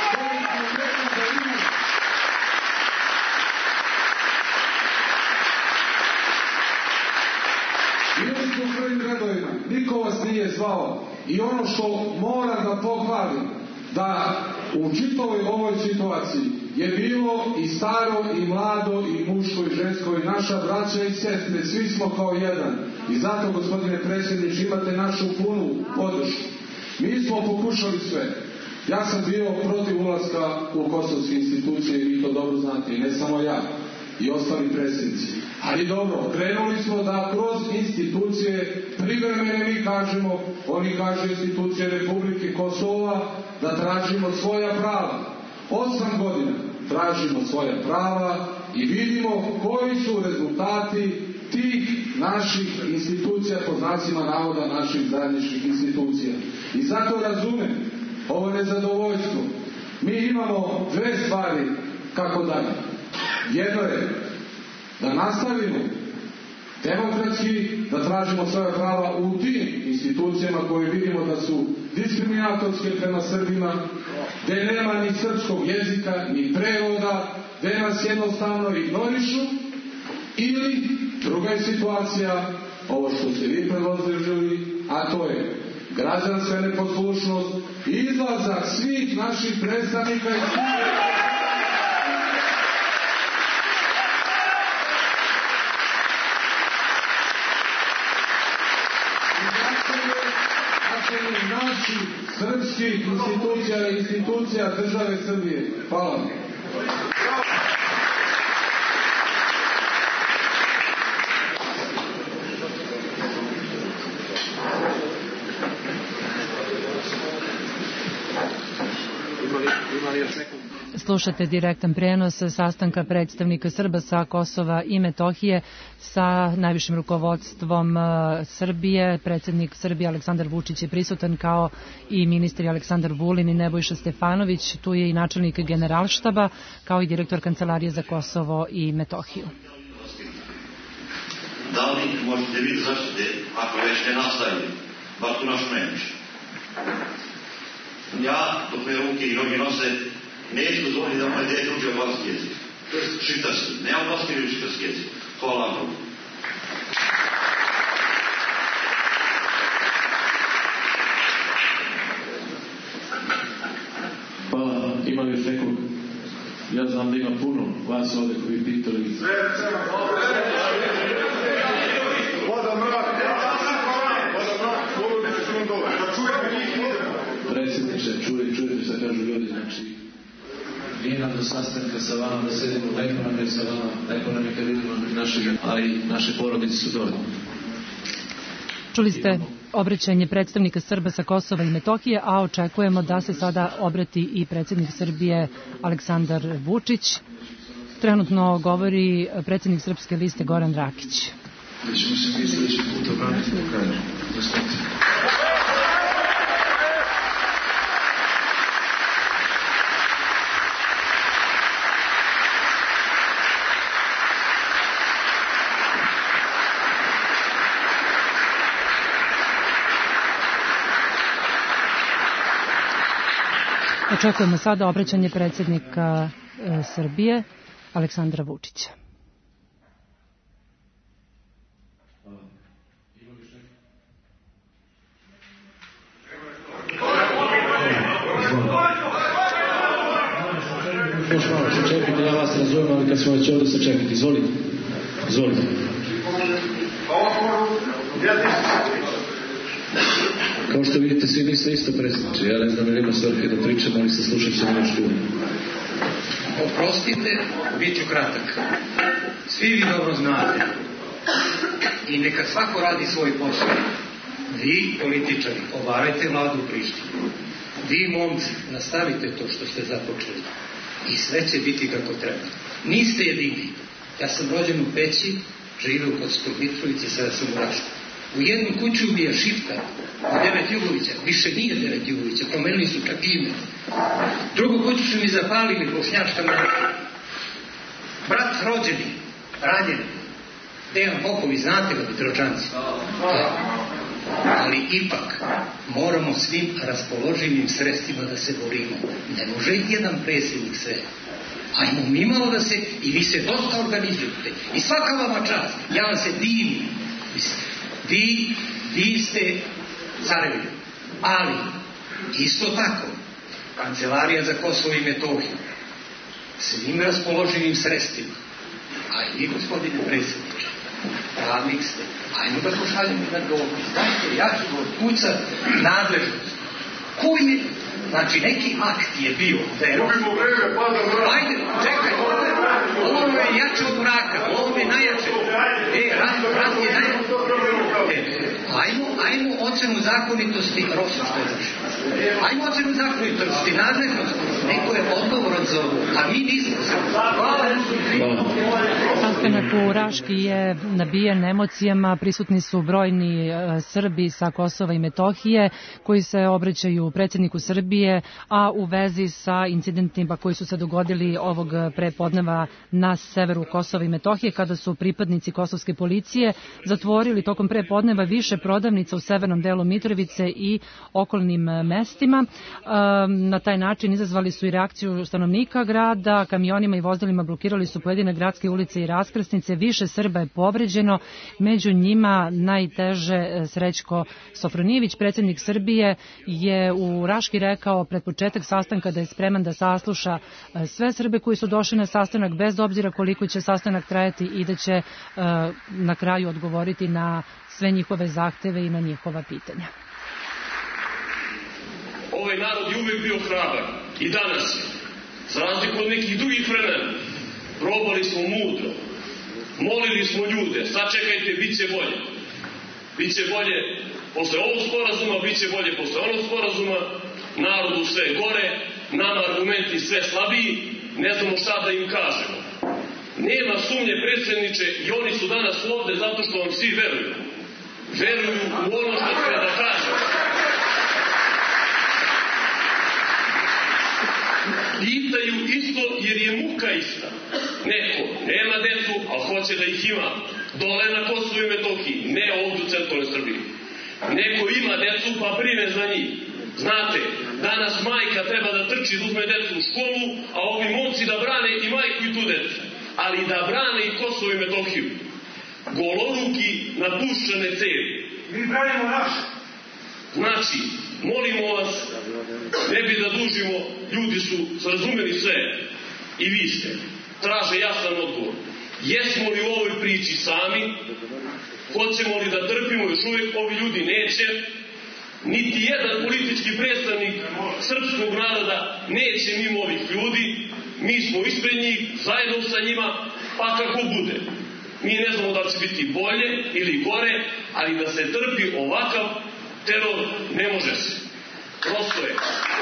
bili ste u prvim redovima, niko vas nije zvao. I ono što moram da pohvalim, da u čitavoj ovoj situaciji je bilo i staro, i mlado, i muško, i žensko, i naša braća i sestre, svi smo kao jedan. I zato, gospodine predsjedniče, imate našu punu podršku. Mi smo pokušali sve. Ja sam bio protiv ulaska u kosovske institucije, i vi to dobro znate, i ne samo ja, i ostali predsjednici. Ali dobro, krenuli smo da kroz institucije privremene mi kažemo, oni kažu institucije Republike Kosova, da tražimo svoja prava. Osam godina tražimo svoja prava i vidimo koji su rezultati tih naših institucija, po znacima navoda naših zajedničkih institucija. I zato razumem ovo nezadovoljstvo. Mi imamo dve stvari kako dalje. Jedno je da nastavimo demokratski, da tražimo svoja prava u tim institucijama koje vidimo da su diskriminatorske prema Srbima, gde nema ni srpskog jezika, ni prevoda, gde nas jednostavno ignorišu, ili druga je situacija, ovo što ste vi predložili, a to je građanska neposlušnost, izlazak svih naših predstavnika iz naših srpskih institucija i institucija države Srbije. Hvala vam. Slušate direktan prenos sastanka predstavnika Srba sa Kosova i Metohije sa najvišim rukovodstvom Srbije. Predsednik Srbije Aleksandar Vučić je prisutan, kao i ministri Aleksandar Vulin i Nebojša Stefanović. Tu je i načelnik Generalštaba, kao i direktor Kancelarije za Kosovo i Metohiju. Da li možete vidjeti zaštite, ako već ne nastavili, bar tu našu Nemišu? Ja, dok me ruke i noge nose, neću dozvoliti da moje dete uči albanski jezik. To je šiptarski, ne albanski ili šiptarski jezik. Hvala vam. Hvala, ima li još nekog? Ja znam da ima puno vas ovde koji bi pitali. Predsjedniče, čuje, čujete šta kažu ljudi, znači nije nam do sastanka sa vama da sedimo, lepo nam je sa vama, lepo nam je kad vidimo našeg, ali naše porodice su dovoljne. Čuli ste obraćanje predstavnika Srba sa Kosova i Metohije, a očekujemo da se sada obrati i predsednik Srbije Aleksandar Vučić. Trenutno govori predsednik Srpske liste Goran Rakić. Da ćemo se mi sljedeći put obraniti do kraja. Dostavite. Očekujemo sada obraćanje predsednika e, Srbije, Aleksandra Vučića. Još malo se čekajte, ja vas razumijem, ali kad smo već ovdje se čekajte, izvolite. Izvolite. Kao što vidite, svi niste isto predsjedniče. Ja ne znam ili ima svrhe da pričam, ali se slušam se na što. Oprostite, bit ću kratak. Svi vi dobro znate i neka svako radi svoj posao. Vi, političari, obarajte vladu u Prištini. Vi, momci, nastavite to što ste započeli i sve će biti kako treba. Niste jedini. Ja sam rođen u Peći, živio u Kosovskoj Mitrovici, sada sam u Rašku. U jednu kuću ubija Šiptar, u devet Jugovića, više nije devet Jugovića, promenili su čak ime. Drugu kuću su mi zapalili bošnjačka mraka. Brat rođeni, ranjen, Dejan Popović, znate ga, Petročanci. Ali ipak moramo svim raspoloživim sredstvima da se borimo. Ne može jedan predsjednik sve. Ajmo mi malo da se, i vi se dosta organizujete. I svaka vama čast, ja vam se divim. Vi, vi ste carevi. Ali, isto tako, Kancelarija za Kosovo i Metohiju, svim raspoloživim sredstvima, a i vi, gospodine predsjedniče, pravnik ste, ajmo da pošaljemo na dopis. Znate, ja ću otkucat nadležnost. Koji je, znači, neki akt je bio, da je... Ajde, čekaj, ovo je jače od mraka, ovo je najjače. E, rat, rat je najjače. E, ajmo, ajmo ocenu zakonitosti, Rosu što je zašao. Ajmo ocenu zakonitosti, nadležnosti. Neko je odgovoran za ovo, a mi nismo. Sastanak u Raški je nabijen emocijama. Prisutni su brojni Srbi sa Kosova i Metohije koji se obraćaju predsjedniku Srbije, a u vezi sa incidentima koji su se dogodili ovog prepodneva na severu Kosova i Metohije, kada su pripadnici kosovske policije zatvorili tokom prepodneva više prodavnica u severnom delu Mitrovice i okolnim mestima. Na taj način izazvali su i reakciju stanovnika grada, kamionima i vozilima blokirali su pojedine gradske ulice i raskrsnice, više Srba je povređeno, među njima najteže Srećko Sofronijević. Predsjednik Srbije je u Raški rekao pred početak sastanka da je spreman da sasluša sve Srbe koji su došli na sastanak, bez obzira koliko će sastanak trajati, i da će na kraju odgovoriti na sve njihove zahteve i na njihova pitanja. Ovaj narod je uvijek bio hrabar i danas je. Za razliku od nekih drugih vremena, probali smo mudro, molili smo ljude, sačekajte, bit će bolje. Biće bolje posle ovog sporazuma, bit će bolje posle onog sporazuma, narodu sve gore, nama argumenti sve slabiji, ne znamo šta da im kažemo. Nema sumnje, predsjedniče, i oni su danas ovde zato što vam svi veruju. Veruju u ono što treba da kažem. Pitaju isto jer je muka ista. Neko nema decu, ali hoće da ih ima. Dole na Kosovu i Metohiji, ne ovdje u centralnoj Srbiji. Neko ima decu pa brine za njih. Znate, danas majka treba da trči da uzme decu u školu, a ovi momci da brane i majku i tu decu. Ali da brane i Kosovo i Metohiju. Goloruki napuščane cevi. Mi branimo naše. Znači, molimo vas, ne bi da dužimo, ljudi su razumeli sve. I vi ste. Traže jasan odgovor. Jesmo li u ovoj priči sami? Hoćemo li da trpimo? Još uvijek ovi ljudi neće. Niti jedan politički predstavnik srpskog naroda neće mimo ovih ljudi. Mi smo ispred njih, zajedno sa njima, pa kako bude. Mi ne znamo da će biti bolje ili gore, ali da se trpi ovakav teror ne može se. Prosto je.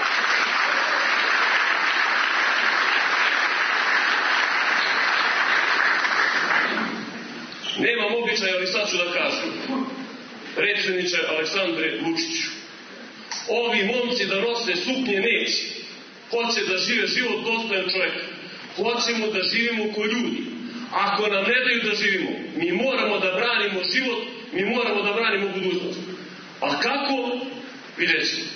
Nemam običaj, ali sad ću da kažem. Predsjedniče Aleksandre Vučiću, ovi momci da nose suknje neće. Hoće da žive život dostojan čovjeka. Hoćemo da živimo ko ljudi. Ako nam ne daju da živimo, mi moramo da branimo život, mi moramo da branimo budućnost. A kako? Vidjet ćemo.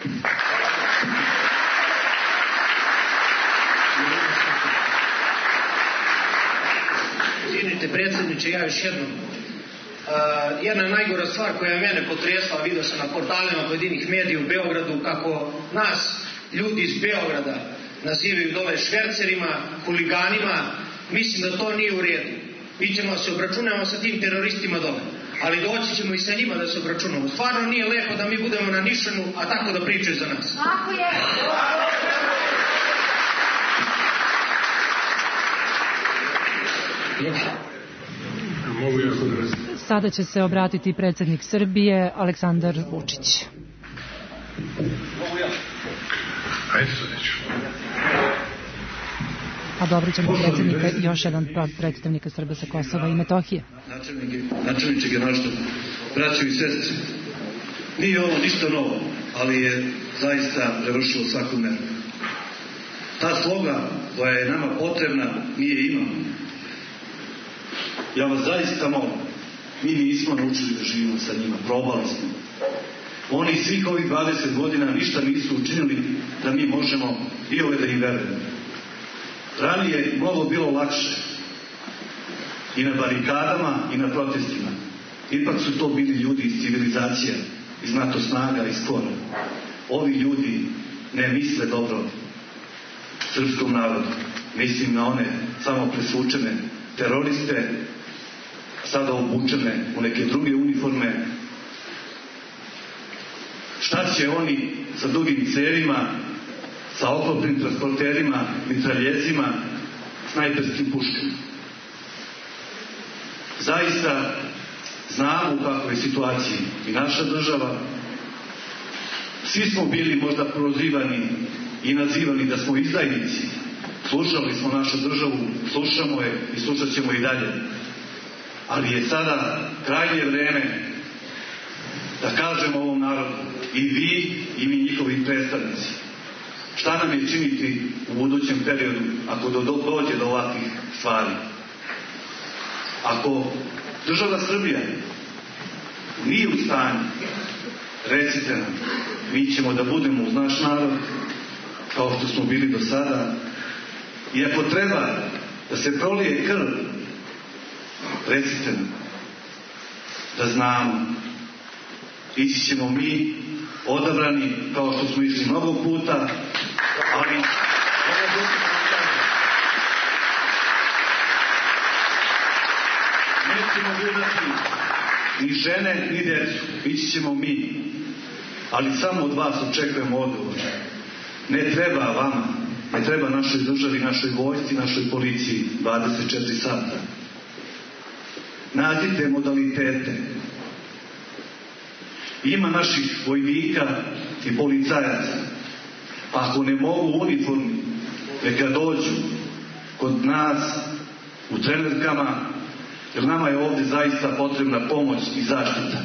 Izvinite, predsjedniče, ja još jednom. Uh, jedna najgora stvar koja je mene potresla, vidio sam na portalima pojedinih medija u Beogradu, kako nas ljudi iz Beograda nazivaju dole švercerima, huliganima. Mislim da to nije u redu. Mi ćemo se obračunamo sa tim teroristima dole, ali doći ćemo i sa njima da se obračunamo. Stvarno nije lepo da mi budemo na nišanu, a tako da pričaju za nas. Tako je. Mogu ja kod različiti. Sada će se obratiti predsjednik Srbije, Aleksandar Vučić. Ajde, Sadiću. A dobro ćemo predsjednika, još jedan predstavnika Srba sa Kosova i Metohije. Načelniče generalštaba, braćo i sestre, nije ovo ništa novo, ali je zaista prevršilo svaku meru. Ta sloga koja je nama potrebna, mi je imamo. Ja vas zaista molim, mi nismo naučili da živimo sa njima, probali smo. Oni svih ovih dvadeset godina ništa nisu učinili da mi možemo i ove da im verujemo. Ranije je mnogo bilo lakše i na barikadama i na protestima. Ipak su to bili ljudi iz civilizacija, iz NATO snaga, iz kora. Ovi ljudi ne misle dobro srpskom narodu. Mislim na one samo presvučene teroriste, sada obučene u neke druge uniforme. Šta će oni sa dugim cevima, sa oklopnim transporterima, mitraljezima, snajperskim puškama? Zaista znamo u kakvoj je situaciji i naša država. Svi smo bili možda prozivani i nazivani da smo izdajnici. Slušali smo našu državu, slušamo je i slušat ćemo i dalje. Ali je sada krajnje vreme da kažemo ovom narodu, i vi i mi njihovi predstavnici, šta nam je činiti u budućem periodu ako do, dođe do ovakvih stvari. Ako država Srbija nije u stanju, recite nam, mi ćemo da budemo uz naš narod kao što smo bili do sada, i ako treba da se prolije krv, recite nam, da znamo, ići ćemo mi odabrani kao što smo išli mnogo puta, ali nećemo gledati ni žene ni djecu, ići ćemo mi, ali samo od vas očekujemo odgovor. Ne treba vama, ne treba našoj državi, našoj vojsci, našoj policiji dvadeset četiri sata. Nađite modalitete. Ima naših vojnika i policajaca Pa ako ne mogu u uniformi, neka dođu kod nas u trenerkama, jer nama je ovdje zaista potrebna pomoć i zaštita.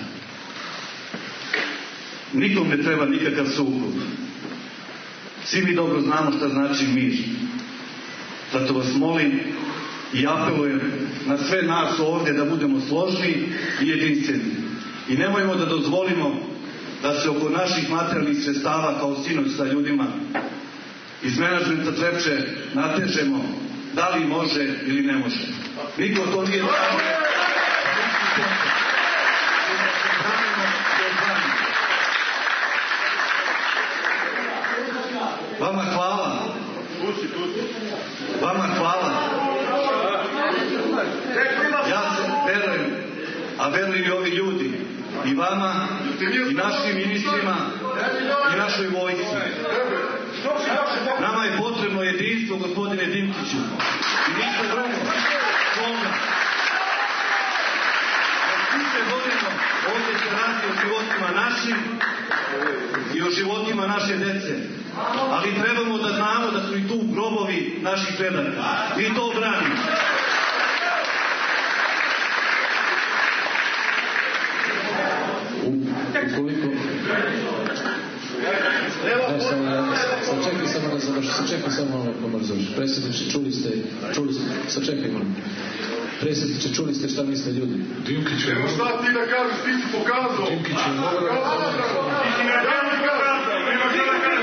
Nikom ne treba nikakav sukob. Svi mi dobro znamo šta znači mir. Zato vas molim i apelujem na sve nas ovdje da budemo složni i jedinstveni. I nemojmo da dozvolimo da se oko naših materijalnih sredstava kao sinoć sa ljudima iz menadžmenta Trepče natežemo da li može ili ne može. Niko to nije tako. Vama hvala. Vama hvala. Ja se verujem, a verujem i ovi ljudi, i vama, i našim ministrima, i našoj vojsci. Nama je potrebno jedinstvo, gospodine Dimkiću. I ništa drugo. Toga. Svi se borimo, ovdje se radi o životima našim i o životima naše dece. Ali trebamo da znamo da su i tu grobovi naših predaka. Mi to branimo. Ukoliko... Sačekaj samo da završi, sačekaj samo malo pomrzoš. Predsjedniče, čuli ste, čuli ste, sačekaj malo. Predsjedniče, čuli ste šta misle ljudi. Dimkić je... Evo šta ti da kažeš, ti si pokazao. Dimkić je... Ti si na danu karata, nema šta da kažeš.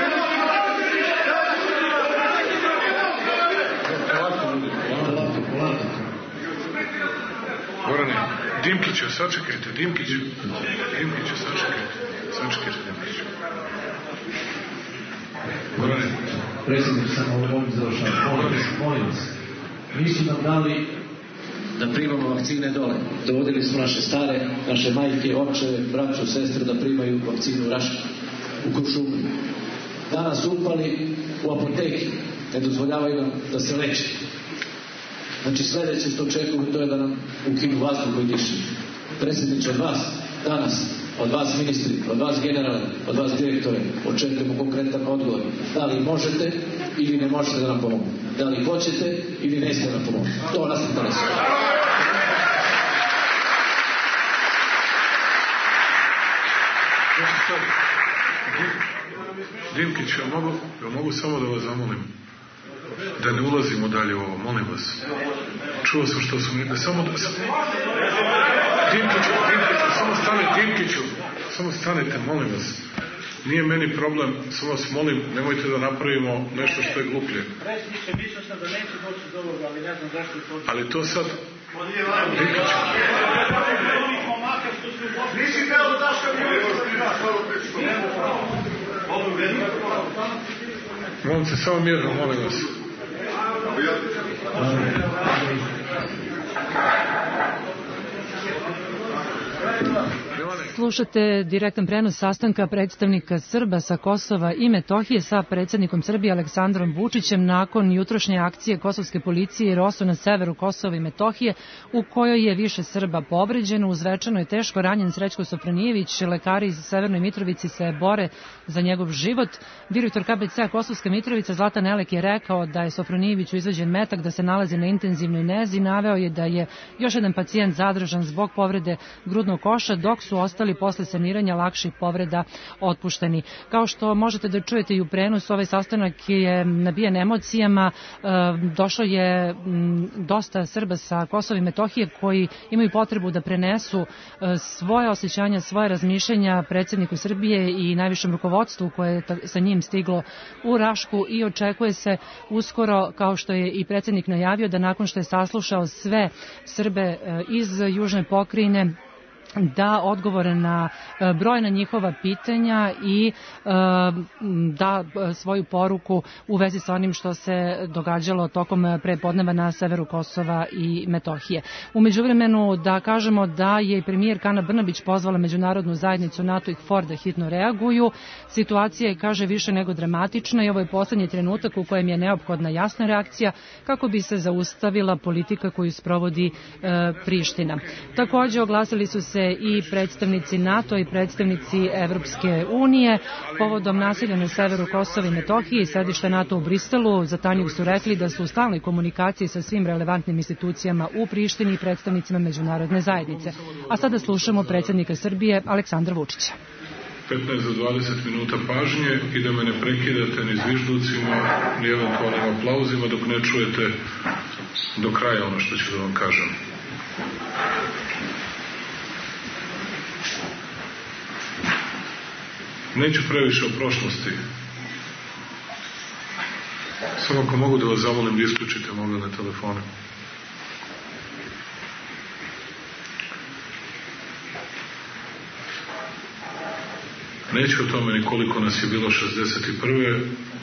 Polako, ljudi, polako, polako. Gorane, Dimkiću, sačekajte, Dimkiću. Dimkiću, sačekajte, sačekajte, Dimkiću. Gorane. Predsjedniče, samo ovdje završam. Molim vas, nisu nam dali da primamo vakcine dole. Dovodili smo naše stare, naše majke, očeve, braću, sestre da primaju vakcinu u Raški, u Kuršumlju. Danas upali u apoteki, ne dozvoljavaju nam da se leče. Znači sljedeće što očekujemo to je da nam ukinu vazduh koji diše. Predsjedniče, od vas danas, od vas ministri, od vas generale, od vas direktore, očekujemo konkretan odgovor. Da li možete ili ne možete da nam pomogu? Da li hoćete ili nećete nam pomogu? To nas interesuje. Dimkić, ja mogu, ja mogu samo da vas zamolim da ne ulazimo dalje u ovo, molim vas. Čuo sam što su mi... Da samo da... Dimkiću, Dimkiću, samo stane, Dimkiću, samo stanete, molim vas. Nije meni problem, samo vas molim, nemojte da napravimo nešto što je gluplje. Predsjedniče, mislio sam da neću doći do ovoga, ali ne znam zašto je to... Ali to sad... Dimkiću. Nisi teo da daš kad nije što ti daš, malo priču. Ovo vedno. Molim se, samo mirno, molim vas. Slušate direktan prenos sastanka predstavnika Srba sa Kosova i Metohije sa predsjednikom Srbije Aleksandrom Vučićem nakon jutrošnje akcije kosovske policije i ROSU na severu Kosova i Metohije u kojoj je više Srba povređeno. U Zvečanu je teško ranjen Srećko Sofronijević. Lekari iz Severnoj Mitrovici se bore za njegov život. Direktor K B C-a Kosovska Mitrovica Zlatan Elek je rekao da je Sofronijeviću izvađen metak, da se nalazi na intenzivnoj nezi. Naveo je da je još jedan pacijent zadržan zbog povrede grudnog koša, dok su ostali posle saniranja lakših povreda otpušteni. Kao što možete da čujete i u prenosu, ovaj sastanak je nabijen emocijama. Došlo je dosta Srba sa Kosova i Metohije koji imaju potrebu da prenesu svoje osjećanja, svoje razmišljanja predsjedniku Srbije i najvišem rukovodstvu koje je sa njim stiglo u Rašku i očekuje se uskoro, kao što je i predsjednik najavio, da nakon što je saslušao sve Srbe iz južne pokrajine da odgovore na brojna njihova pitanja i da svoju poruku u vezi sa onim što se događalo tokom prepodneva na severu Kosova i Metohije. U međuvremenu da kažemo da je premijerka Ana Brnabić pozvala međunarodnu zajednicu NATO i K F O R da hitno reaguju. Situacija je, kaže, više nego dramatična i ovo je poslednji trenutak u kojem je neophodna jasna reakcija kako bi se zaustavila politika koju sprovodi e, Priština. Takođe oglasili su se se i predstavnici NATO i predstavnici Evropske unije povodom nasilja na severu Kosova i Metohije i sedišta NATO u Briselu. Za Tanjug su rekli da su u stalnoj komunikaciji sa svim relevantnim institucijama u Prištini i predstavnicima međunarodne zajednice. A sada slušamo predsjednika Srbije Aleksandra Vučića. petnaest do dvadeset minuta pažnje i da me ne prekidate ni zvižducima, ni eventualnim aplauzima dok ne čujete do kraja ono što ću da vam kažem. Neću previše o prošlosti. Samo ako mogu da vas zamolim da isključite mobilne telefone. Neću o tome ni koliko nas je bilo šezdeset prve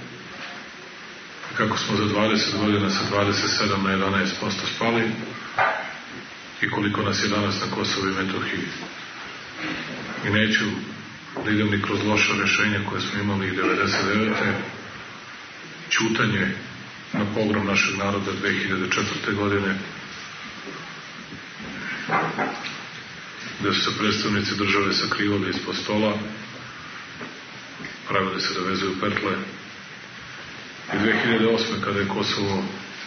kako smo za dvadeset godina sa dvadeset sedam na jedanaest posto spali i koliko nas je danas na Kosovu i Metohiji. I neću da idem ni kroz loša rešenja koje smo imali i devedeset devete ćutanje na pogrom našeg naroda dve hiljade četvrte godine, gde su se predstavnici države sakrivali ispod stola, pravili se da vezuju petle, i dve hiljade osme kada je Kosovo,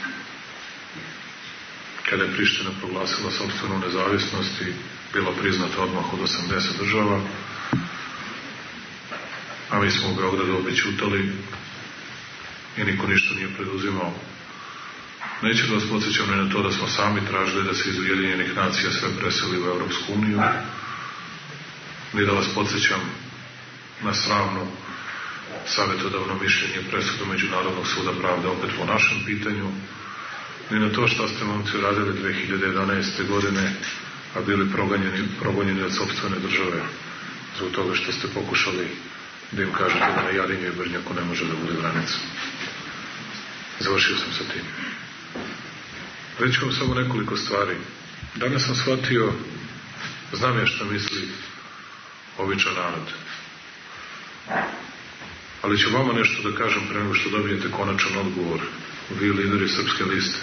kada je Priština proglasila sopstvenu nezavisnost i bila priznata odmah od osamdeset država, a mi smo u Beogradu obje ćutali i niko ništa nije preduzimao. Neću da vas podsjećam ni na to da smo sami tražili da se iz Ujedinjenih nacija sve preseli u Evropsku uniju, ni da vas podsjećam na sravnu savjetodavno mišljenje presudu Međunarodnog suda pravde opet po našem pitanju, ni na to što ste momci uradili dve hiljade jedanaeste godine, a bili progonjeni, progonjeni od sopstvene države zbog toga što ste pokušali da im kažete da na Jarinju i Brnjaku ne može da bude granica. Završio sam sa tim. Reći vam samo nekoliko stvari. Danas sam shvatio, znam ja šta misli običan narod. Ali ću vama nešto da kažem pre nego što dobijete konačan odgovor, vi lideri Srpske liste.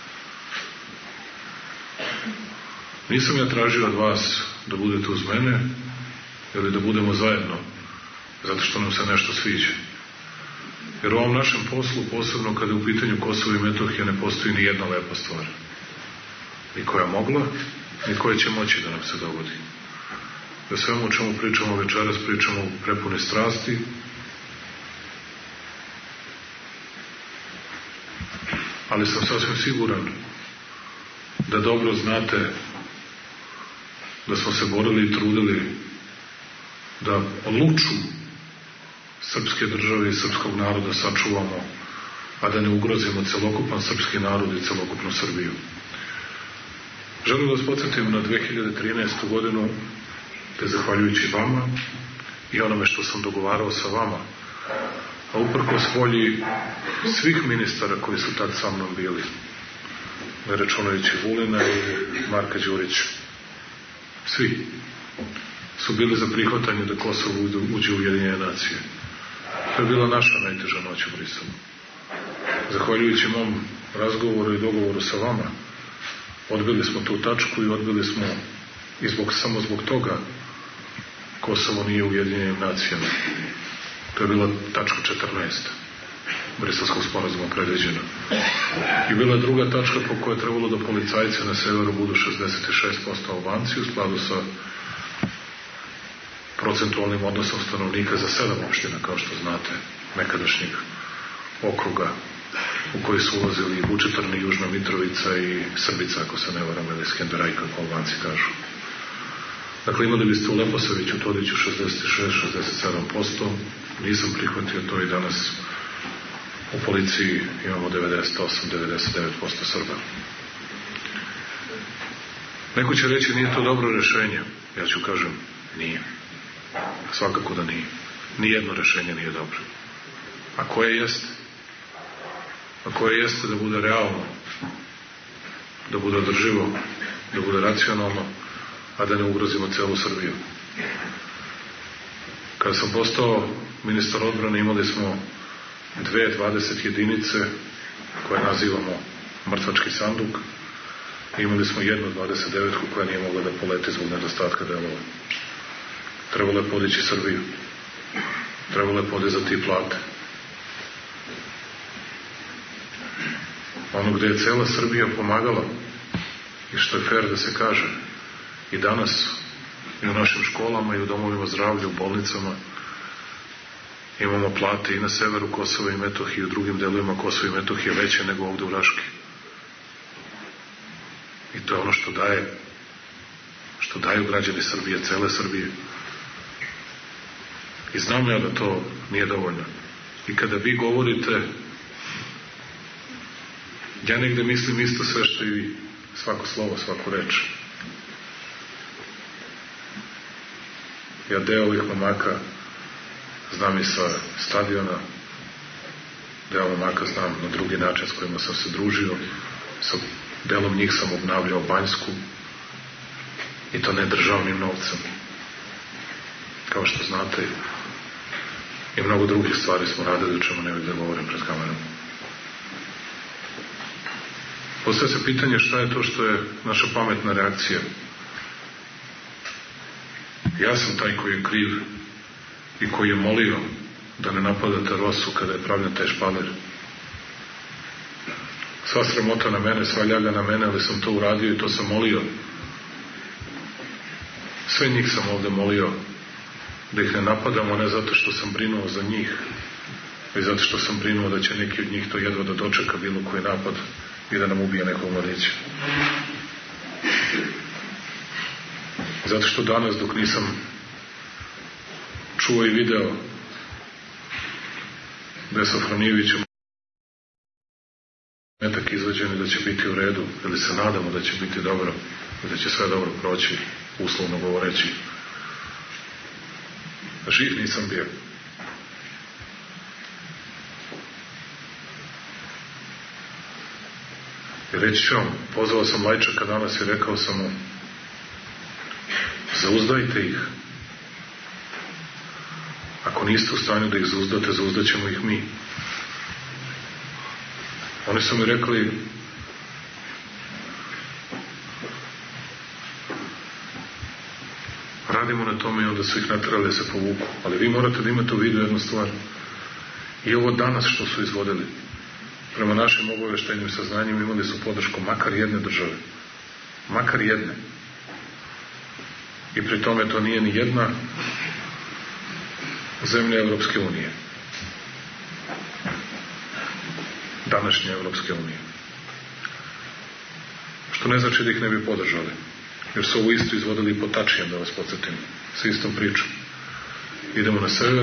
Nisam ja tražio od vas da budete uz mene ili da budemo zajedno zato što nam se nešto sviđa. Jer u ovom našem poslu, posebno kada je u pitanju Kosova i Metohije, ne postoji ni jedna lepa stvar. Ni koja mogla, ni koja će moći da nam se dogodi. Da svemu o čemu pričamo večeras, pričamo prepune strasti, ali sam sasvim siguran da dobro znate da smo se borili i trudili da luču srpske države i srpskog naroda sačuvamo, a da ne ugrozimo celokupan srpski narod i celokupnu Srbiju. Želim da vas podsjetim na dve hiljade trinaestu godinu, te zahvaljujući vama i onome što sam dogovarao sa vama, a uprkos volji svih ministara koji su tad sa mnom bili, ne računajući Vulina i Marka Đurića, svi su bili za prihvatanje da Kosovo uđe u Ujedinjene nacije. To je bila naša najteža noć u Briselu. Zahvaljujući mom razgovoru i dogovoru sa vama, odbili smo tu tačku i odbili smo i zbog, samo zbog toga Kosovo nije u Ujedinjenim nacijama. To je bila tačka četrnaest Briselskog sporazuma predviđena. I bila je druga tačka po kojoj je trebalo da policajci na severu budu šezdeset šest posto Albanci u skladu sa procentualnim odnosom stanovnika za sedam opština, kao što znate, nekadašnjeg okruga u koji su ulazili i Vučitrn i Južna Mitrovica i Srbica, ako se ne varam, ili Skenderaj, kako Albanci kažu. Dakle, imali biste u Leposaviću, Todiću šezdeset šest do šezdeset sedam posto, nisam prihvatio to i danas u policiji imamo devedeset osam do devedeset devet posto Srba. Neko će reći nije to dobro rešenje, ja ću kažem nije. Svakako da nije. Nijedno rešenje nije dobro. A koje jeste? A koje jeste da bude realno, da bude održivo, da bude racionalno, a da ne ugrozimo celu Srbiju. Kada sam postao ministar odbrane, imali smo dve dvadeset jedinice koje nazivamo mrtvački sanduk Imali smo jednu dvadeset devetku koja nije mogla da poleti zbog nedostatka delova. Trebalo je podići Srbiju. Trebalo je podizati i plate. Ono gde je cela Srbija pomagala i što je fair da se kaže i danas i u našim školama i u domovima zdravlja, u bolnicama imamo plate i na severu Kosova i Metohije i u drugim delovima Kosova i Metohije veće nego ovde u Raški. I to je ono što daje što daju građani Srbije, cele Srbije. I znam ja da to nije dovoljno. I kada vi govorite, ja negde mislim isto sve što i vi, svako slovo, svaku reč. Ja deo ovih momaka znam i sa stadiona, deo momaka znam na drugi način s kojima sam se družio, sa delom njih sam obnavljao Banjsku i to ne državnim novcem. Kao što znate, i mnogo drugih stvari smo radili, o čemu ne bih da govorim pred kamerom. Postavlja se pitanje šta je to što je naša pametna reakcija. Ja sam taj koji je kriv i koji je molio da ne napadate Rosu kada je pravljen taj špaler. Sva sramota na mene, sva ljaga na mene, ali sam to uradio i to sam molio. Sve njih sam ovde molio da ih ne napadamo, ne zato što sam brinuo za njih, već zato što sam brinuo da će neki od njih to jedva da dočeka bilo koji napad i da nam ubije nekog mladića. Zato što danas, dok nisam čuo i video da je sa Franijevićem metak izvađen i da će biti u redu, ili se nadamo da će biti dobro i da će sve dobro proći, uslovno govoreći. Živ nisam bio. I reći ću vam, pozvao sam Lajčaka danas i rekao sam mu, zauzdajte ih. Ako niste u stanju da ih zauzdate, zauzdaćemo ih mi. Oni su mi rekli, radimo na tome i onda su ih naterali da se povuku. Ali vi morate da imate u vidu jednu stvar. I ovo danas što su izvodili, prema našim obaveštajnim saznanjima imali su podršku makar jedne države. Makar jedne. I pri tome to nije ni jedna zemlja Evropske unije. Današnje Evropske unije. Što ne znači da ih ne bi podržali. Jer su ovo isto izvodili i po Tačijem, da vas podsjetim, sa istom pričom. Idemo na sever,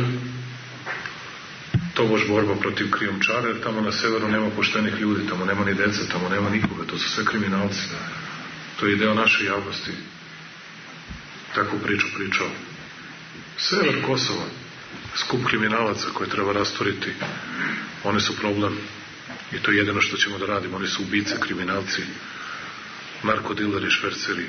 to bož borba protiv krijumčara, jer tamo na severu nema poštenih ljudi, tamo nema ni dece, tamo nema nikoga, to su sve kriminalci. To je deo naše javnosti. Takvu priču pričao. Sever Kosova, skup kriminalaca koje treba rastoriti, oni su problem i to je jedino što ćemo da radimo. Oni su ubice, kriminalci, narkodileri, šverceri.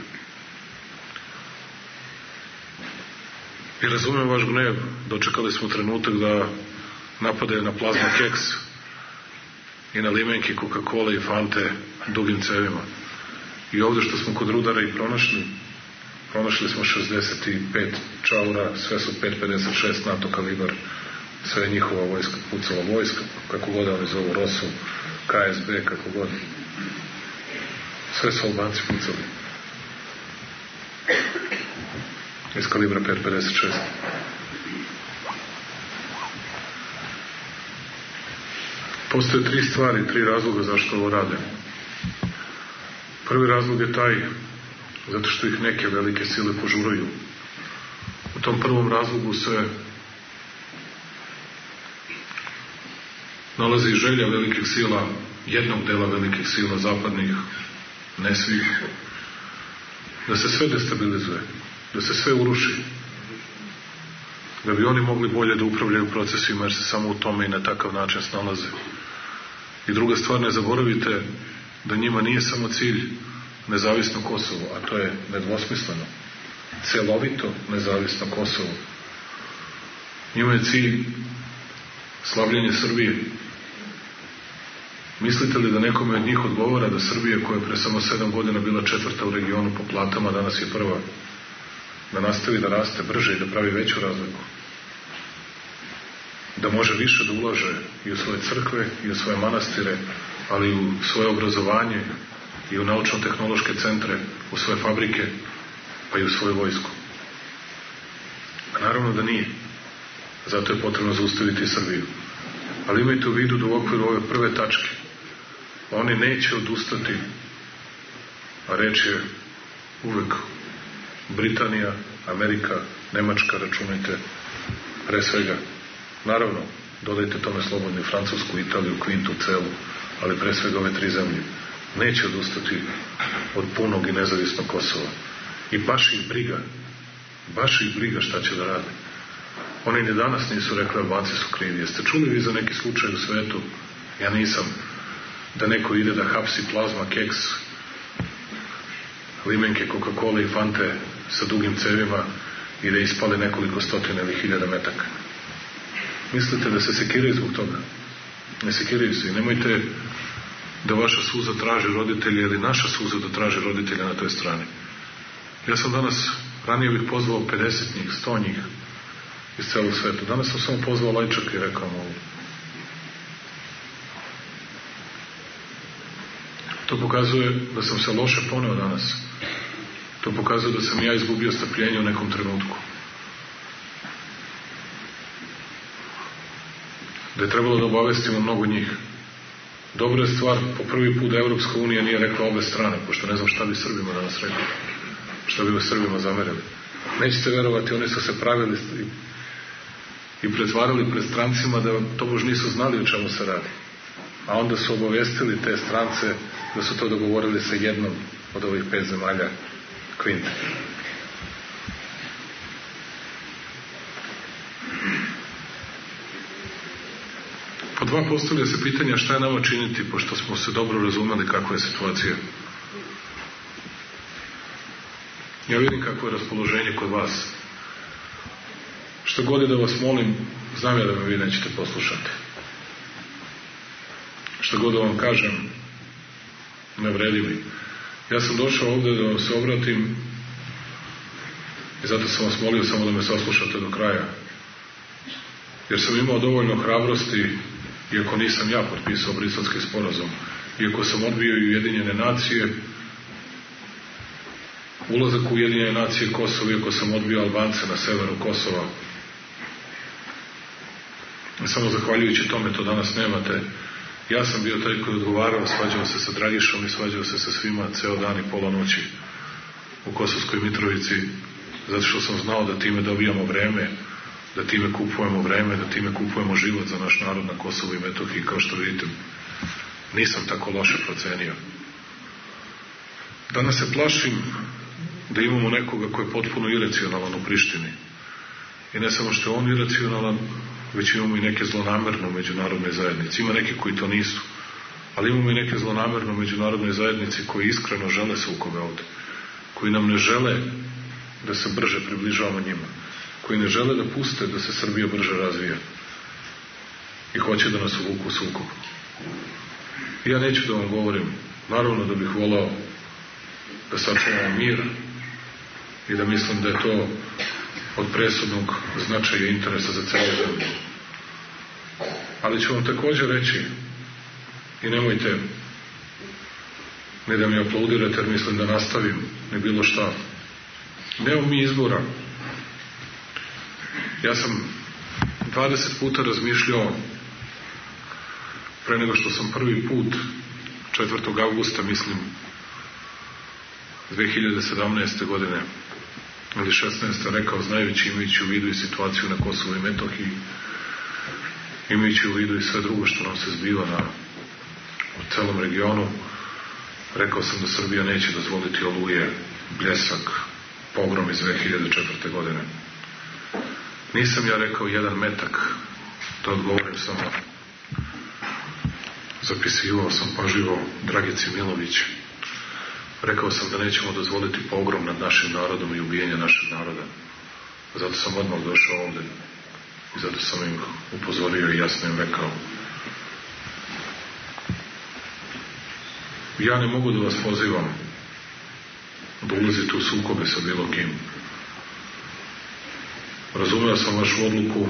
I razumem vaš gnev, dočekali smo trenutak da napadaju na plazma keks i na limenke, Coca-Cola i Fante dugim cevima. I ovde što smo kod rudara i pronašli, pronašli smo šezdeset pet čaura, sve su pet pedeset šest NATO kalibar, sve je njihova vojska, pucala vojska, kako god oni zovu, Rosu, K S B, kako god. Sve su Albanci pucali. Iz kalibra pet pedeset šest. Postoje tri stvari, tri razloga zašto ovo rade. Prvi razlog je taj zato što ih neke velike sile požuraju. U tom prvom razlogu se nalazi želja velikih sila, jednog dela velikih sila zapadnih, ne svih, da se sve destabilizuje, da se sve uruši, da bi oni mogli bolje da upravljaju procesima, jer se samo u tome i na takav način snalaze. I druga stvar, ne zaboravite da njima nije samo cilj nezavisno Kosovo, a to je nedvosmisleno, celovito nezavisno Kosovo. Njima je cilj slavljenje Srbije. Mislite li da nekome od njih odgovara da Srbija, koja je pre samo sedam godina bila četvrta u regionu po platama, danas je prva, da nastavi da raste brže i da pravi veću razliku? Da može više da ulaže i u svoje crkve, i u svoje manastire, ali i u svoje obrazovanje, i u naučno-tehnološke centre, u svoje fabrike, pa i u svoju vojsku? A naravno da nije. Zato je potrebno zaustaviti Srbiju. Ali imajte u vidu da u okviru ove prve tačke oni neće odustati, a reč je uvek Britanija, Amerika, Nemačka, računajte, pre svega. Naravno, dodajte tome slobodno i Francusku, Italiju, Kvintu, celu, ali pre svega ove tri zemlje. Neće odustati od punog i nezavisnog Kosova. I baš ih briga, baš ih briga šta će da rade. Oni ni danas nisu rekli Albanci su krivi. Jeste čuli vi za neki slučaj u svetu? Ja nisam. Da neko ide da hapsi plazma, keks, limenke, Coca-Cola i Fante sa dugim cevima i da ispali nekoliko stotina ili hiljada metaka. Mislite da se sekiraju zbog toga? Ne sekiraju se. I nemojte da vaša suza traži roditelje ili naša suza da traži roditelja na toj strani. Ja sam danas, ranije bih pozvao pedeset njih, sto njih iz celog sveta. Danas sam samo pozvao Lajčaka i rekao mu ovo. To pokazuje da sam se loše poneo danas. To pokazuje da sam ja izgubio strpljenje u nekom trenutku. Da je trebalo da obavestimo mnogo njih. Dobra je stvar, po prvi put da Evropska unija nije rekla obe strane, pošto ne znam šta bi Srbima danas rekli. Šta bi Srbima zamerili. Nećete verovati, oni su se pravili i, i pretvarali pred strancima da tobož nisu znali o čemu se radi. A onda su obavestili te strance da su to dogovorili sa jednom od ovih pet zemalja Kvinte. Po dva postavlja se pitanja šta je nama činiti, pošto smo se dobro razumeli kakva je situacija. Ja vidim kakvo je raspoloženje kod vas. Što god je da vas molim, znam ja da me vi nećete poslušati. Što god da vam kažem, ne vredi mi. Ja sam došao ovde da vam se obratim i zato sam vas molio samo da me saslušate do kraja. Jer sam imao dovoljno hrabrosti, iako nisam ja potpisao Briselski sporazum, iako sam odbio i Ujedinjene nacije, ulazak u Ujedinjene nacije Kosova, iako sam odbio Albance na severu Kosova. I samo zahvaljujući tome to danas nemate. Ja sam bio taj koji odgovarao, svađao se sa Dragišom i svađao se sa svima ceo dan i pola noći u Kosovskoj Mitrovici, zato što sam znao da time dobijamo vreme, da time kupujemo vreme, da time kupujemo život za naš narod na Kosovu i Metohiji. Kao što vidite, nisam tako loše procenio. Danas se plašim da imamo nekoga koji je potpuno iracionalan u Prištini. I ne samo što je on iracionalan, već imamo i neke zlonamerne u međunarodnoj zajednici. Ima neki koji to nisu, ali imamo i neke zlonamerne u međunarodnoj zajednici koji iskreno žele sukobe ovde, koji nam ne žele da se brže približavamo njima, koji ne žele da puste da se Srbija brže razvija i hoće da nas uvuku u sukob. Ja neću da vam govorim, naravno da bih volao da sačuvamo mir i da mislim da je to od presudnog značaja i interesa za celu zemlju. Ali ću vam također reći, i nemojte ne da mi aplaudirate jer mislim da nastavim, ne bilo šta. Nemamo mi izbora. Ja sam dvadeset puta razmišljao pre nego što sam prvi put četvrtog avgusta, mislim, dve hiljade sedamnaeste. godine ili šesnaeste. rekao, znajući, imajući u vidu i situaciju na Kosovu i Metohiji, imajući u vidu i sve drugo što nam se zbiva na u celom regionu, rekao sam da Srbija neće dozvoliti Oluje, Bljesak, pogrom iz dve hiljade četvrte. godine. Nisam ja rekao jedan metak, to odgovorim samo. Zapisivao sam pažljivo Dragici Milović. Rekao sam da nećemo dozvoliti pogrom nad našim narodom i ubijenje našeg naroda. Zato sam odmah došao ovde i zato sam im upozorio i jasno im rekao Ja ne mogu da vas pozivam da ulazite u sukobe sa bilo kim. Razumeo sam vašu odluku,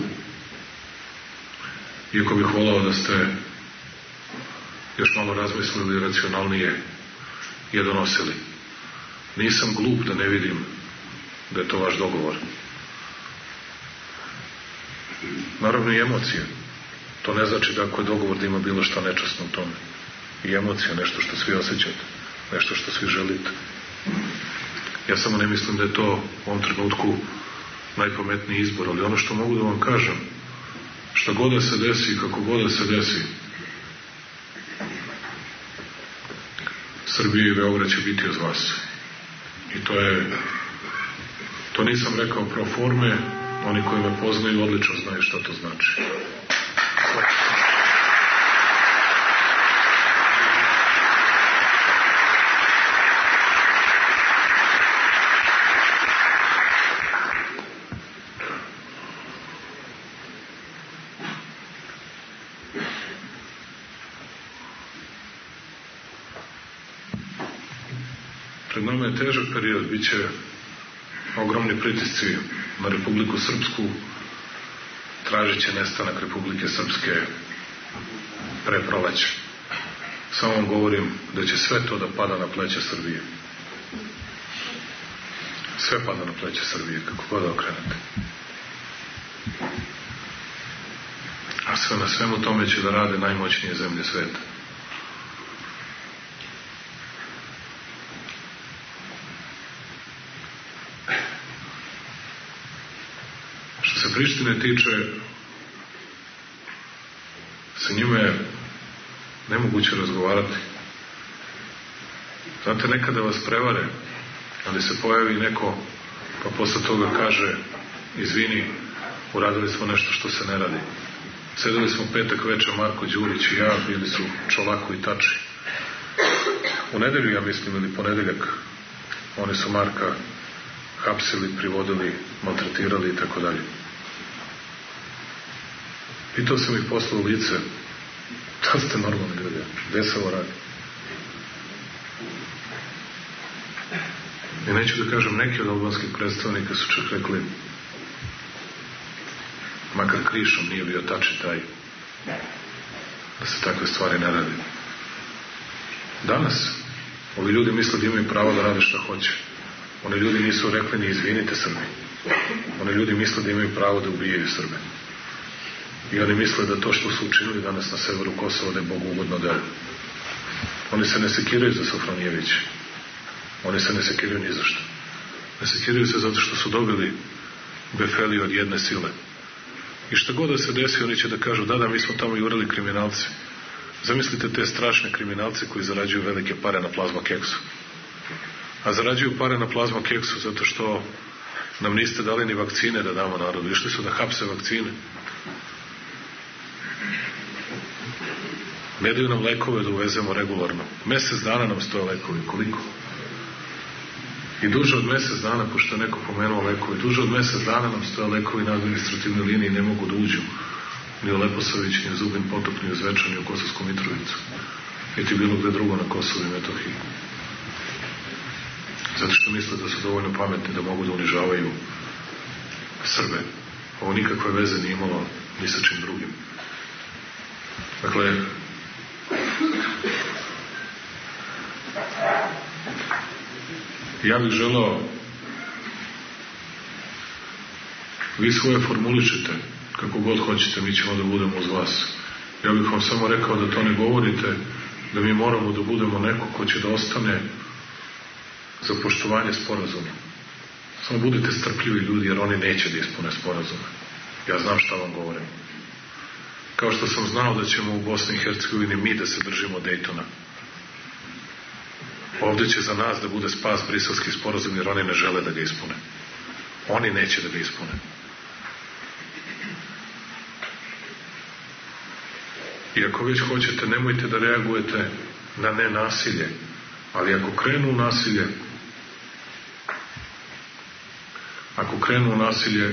iako bih volao da ste još malo razmislili racionalnije je donosili. Nisam glup da ne vidim da je to vaš dogovor. Naravno i emocije. To ne znači da ako je dogovor da ima bilo šta nečasno u tome. I emocija, nešto što svi osjećate, nešto što svi želite. Ja samo ne mislim da je to u ovom trenutku najpametniji izbor, ali ono što mogu da vam kažem, šta god da se desi, kako god da se desi, Srbija i Beograd će biti uz vas. I to je, to nisam rekao pro forme, oni koji me poznaju odlično znaju šta to znači. Pred nama je težak period, bit će ogromni pritisci na Republiku Srpsku, tražit će nestanak Republike Srpske pre proleća. Samo vam govorim da će sve to da pada na pleće Srbije. Sve pada na pleće Srbije, kako god da okrenete. A sve na svemu tome će da rade najmoćnije zemlje sveta. Prištine tiče, sa njima je nemoguće razgovarati. Znate, nekada vas prevare, ali se pojavi neko, pa posle toga kaže, izvini, uradili smo nešto što se ne radi. Sedeli smo petak večer, Marko Đurić i ja, bili su Čolaku i Tači. U nedelju, ja mislim, ili ponedeljak, oni su Marka hapsili, privodili, maltretirali i tako dalje. Pitao sam ih posle u lice, da ste normalni ljudi, gde se ovo radi? I neću da kažem, neki od albanskih predstavnika su čak rekli, makar krišom nije bio Tači taj, da se takve stvari ne radi. Danas, ovi ljudi misle da imaju pravo da rade šta hoće. Oni ljudi nisu rekli ni izvinite Srbi. Oni ljudi misle da imaju pravo da ubijaju Srbe. I oni misle da to što su učinili danas na severu Kosova da je Bogu ugodno delo. Oni se ne sekiraju za Sofronijević. Oni se ne sekiraju ni za što. Ne sekiraju se zato što su dobili befeli od jedne sile. I šta god da se desi, oni će da kažu, da, da, mi smo tamo jurili kriminalce. Zamislite te strašne kriminalce koji zarađuju velike pare na plazma keksu. A zarađuju pare na plazma keksu zato što nam niste dali ni vakcine da damo narodu. Išli su da hapse vakcine. Ne daju nam lekove da uvezemo regularno. Mesec dana nam stoje lekovi. Koliko? I duže od mesec dana, pošto je neko pomenuo lekovi, duže od mesec dana nam stoje lekovi na administrativnoj liniji i ne mogu da uđu ni u Leposavić, ni u Zubin Potok, ni u Zvečan, ni u Kosovsku Mitrovicu. Niti bilo gde drugo na Kosovu i Metohiji. Zato što misle da su dovoljno pametni da mogu da unižavaju Srbe. Ovo nikakve veze nije imalo ni sa čim drugim. Dakle, ja bih želao, vi svoje formuličete kako god hoćete, mi ćemo da budemo uz vas. Ja bih vam samo rekao da to ne govorite, da mi moramo da budemo neko ko će da ostane za poštovanje sporazuma. Samo budite strpljivi ljudi, jer oni neće da ispune sporazume. Ja znam šta vam govorim. Kao što sam znao da ćemo u Bosni i Hercegovini mi da se držimo Dejtona. Ovde će za nas da bude spas briselski sporazum, jer oni ne žele da ga ispune. Oni neće da ga ispune. I ako već hoćete, nemojte da reagujete na nenasilje, ali ako krenu u nasilje, ako krenu u nasilje,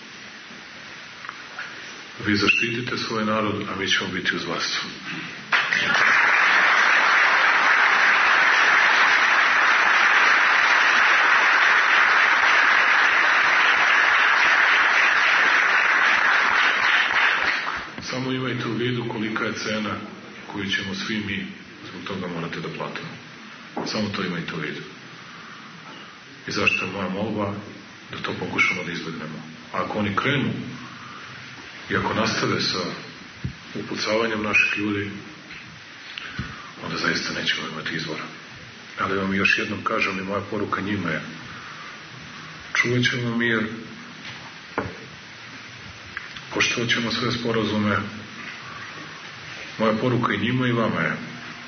vi zaštitite svoj narod, a mi ćemo biti uz vas. Samo imajte u vidu kolika je cena koju ćemo svi mi zbog toga morate da platimo. Samo to imajte u vidu. I zašto je moja molba da to pokušamo da izbegnemo. A ako oni krenu i ako nastave sa upucavanjem naših ljudi, onda zaista nećemo imati izbora. Ali vam još jednom kažem i moja poruka njima je: čuvat ćemo mir, poštovat ćemo sve sporazume. Moja poruka i njima i vama je: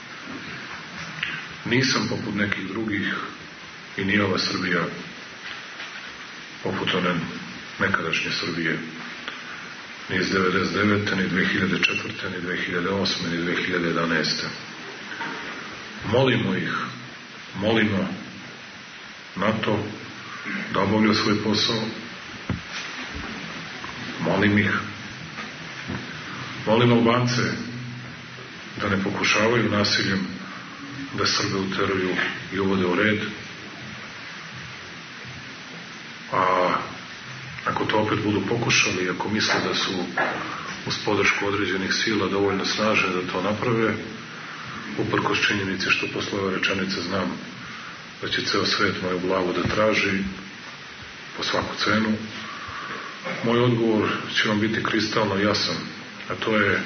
nisam poput nekih drugih i nije ova Srbija poput one nekadašnje Srbije, ni iz devedeset devete, ni dve hiljade četvrte, ni dve hiljade osme, ni dve hiljade jedanaeste. Molimo ih, molimo NATO da obavlja svoj posao, molim ih, molim Albance da ne pokušavaju nasiljem da Srbe uteruju i uvode u red, a ako to opet budu pokušali, ako misle da su uz podršku određenih sila dovoljno snažne da to naprave, uprkos činjenici što posle ove rečenice znam da će ceo svet moju glavu da traži po svaku cenu, moj odgovor će vam biti kristalno jasan, a to je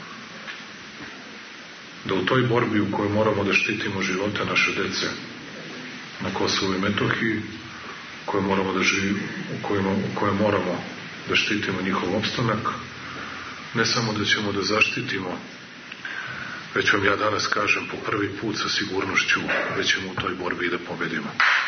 da u toj borbi u kojoj moramo da štitimo živote naše dece na Kosovu i Metohiji, koje moramo da živimo, u kojima, u kojoj moramo da štitimo njihov opstanak, ne samo da ćemo da zaštitimo, već vam ja danas kažem po prvi put sa sigurnošću, već ćemo u toj borbi i da pobedimo.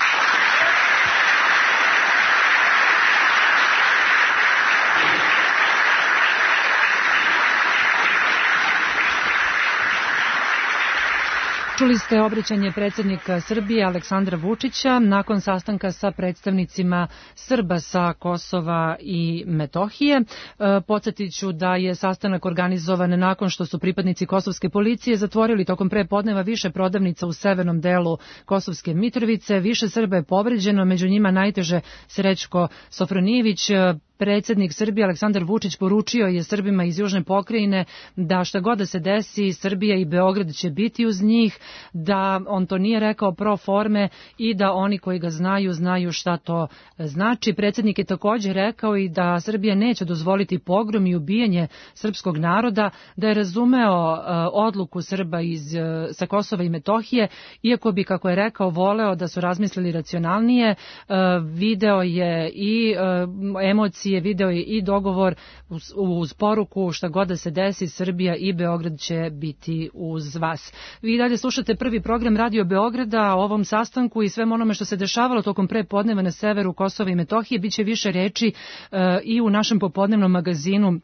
Čuli ste obraćanje predsjednika Srbije Aleksandra Vučića nakon sastanka sa predstavnicima Srba sa Kosova i Metohije. Podsjetit ću da je sastanak organizovan nakon što su pripadnici kosovske policije zatvorili tokom prepodneva više prodavnica u severnom delu Kosovske Mitrovice. Više Srba je povređeno, među njima najteže Srećko Sofronijević. Predsjednik Srbije Aleksandar Vučić poručio je Srbima iz Južne pokrajine da šta god da se desi, Srbija i Beograd će biti uz njih, da on to nije rekao pro forme i da oni koji ga znaju, znaju šta to znači. Predsjednik je također rekao i da Srbija neće dozvoliti pogrom i ubijanje srpskog naroda, da je razumeo uh, odluku Srba iz, uh, sa Kosova i Metohije, iako bi, kako je rekao, voleo da su razmislili racionalnije. Uh, video je i uh, emocije je video i dogovor uz, uz poruku šta god da se desi, Srbija i Beograd će biti uz vas. Vi dalje slušate prvi program Radio Beograda o ovom sastanku i svem onome što se dešavalo tokom prepodneva na severu Kosova i Metohije. Biće više reči uh, i u našem popodnevnom magazinu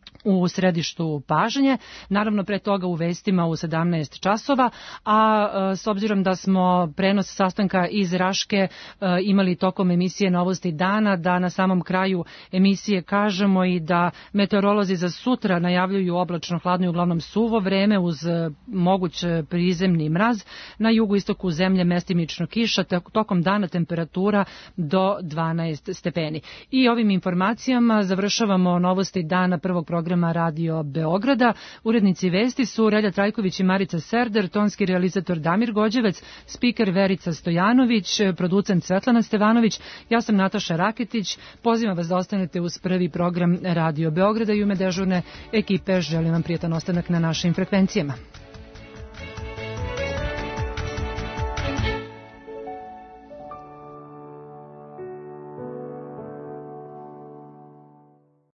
u središtu pažnje, naravno pre toga u vestima u sedamnaest časova, a e, s obzirom da smo prenos sastanka iz Raške e, imali tokom emisije Novosti dana, da na samom kraju emisije kažemo i da meteorolozi za sutra najavljuju oblačno, hladno i uglavnom suvo vreme uz e, moguć prizemni mraz, na jugoistoku zemlje mestimično kiša, tokom dana temperatura do dvanaest stepeni. I ovim informacijama završavamo Novosti dana prvog programa Radio Beograda. Urednici vesti su Relja Trajković i Marica Serder, tonski realizator Damir Gođevec, spiker Verica Stojanović, producent Svetlana Stevanović, ja sam Nataša Raketić. Pozivam vas da ostanete uz prvi program Radio Beograda i u ime dežurne ekipe želim vam prijetan ostanak na našim frekvencijama.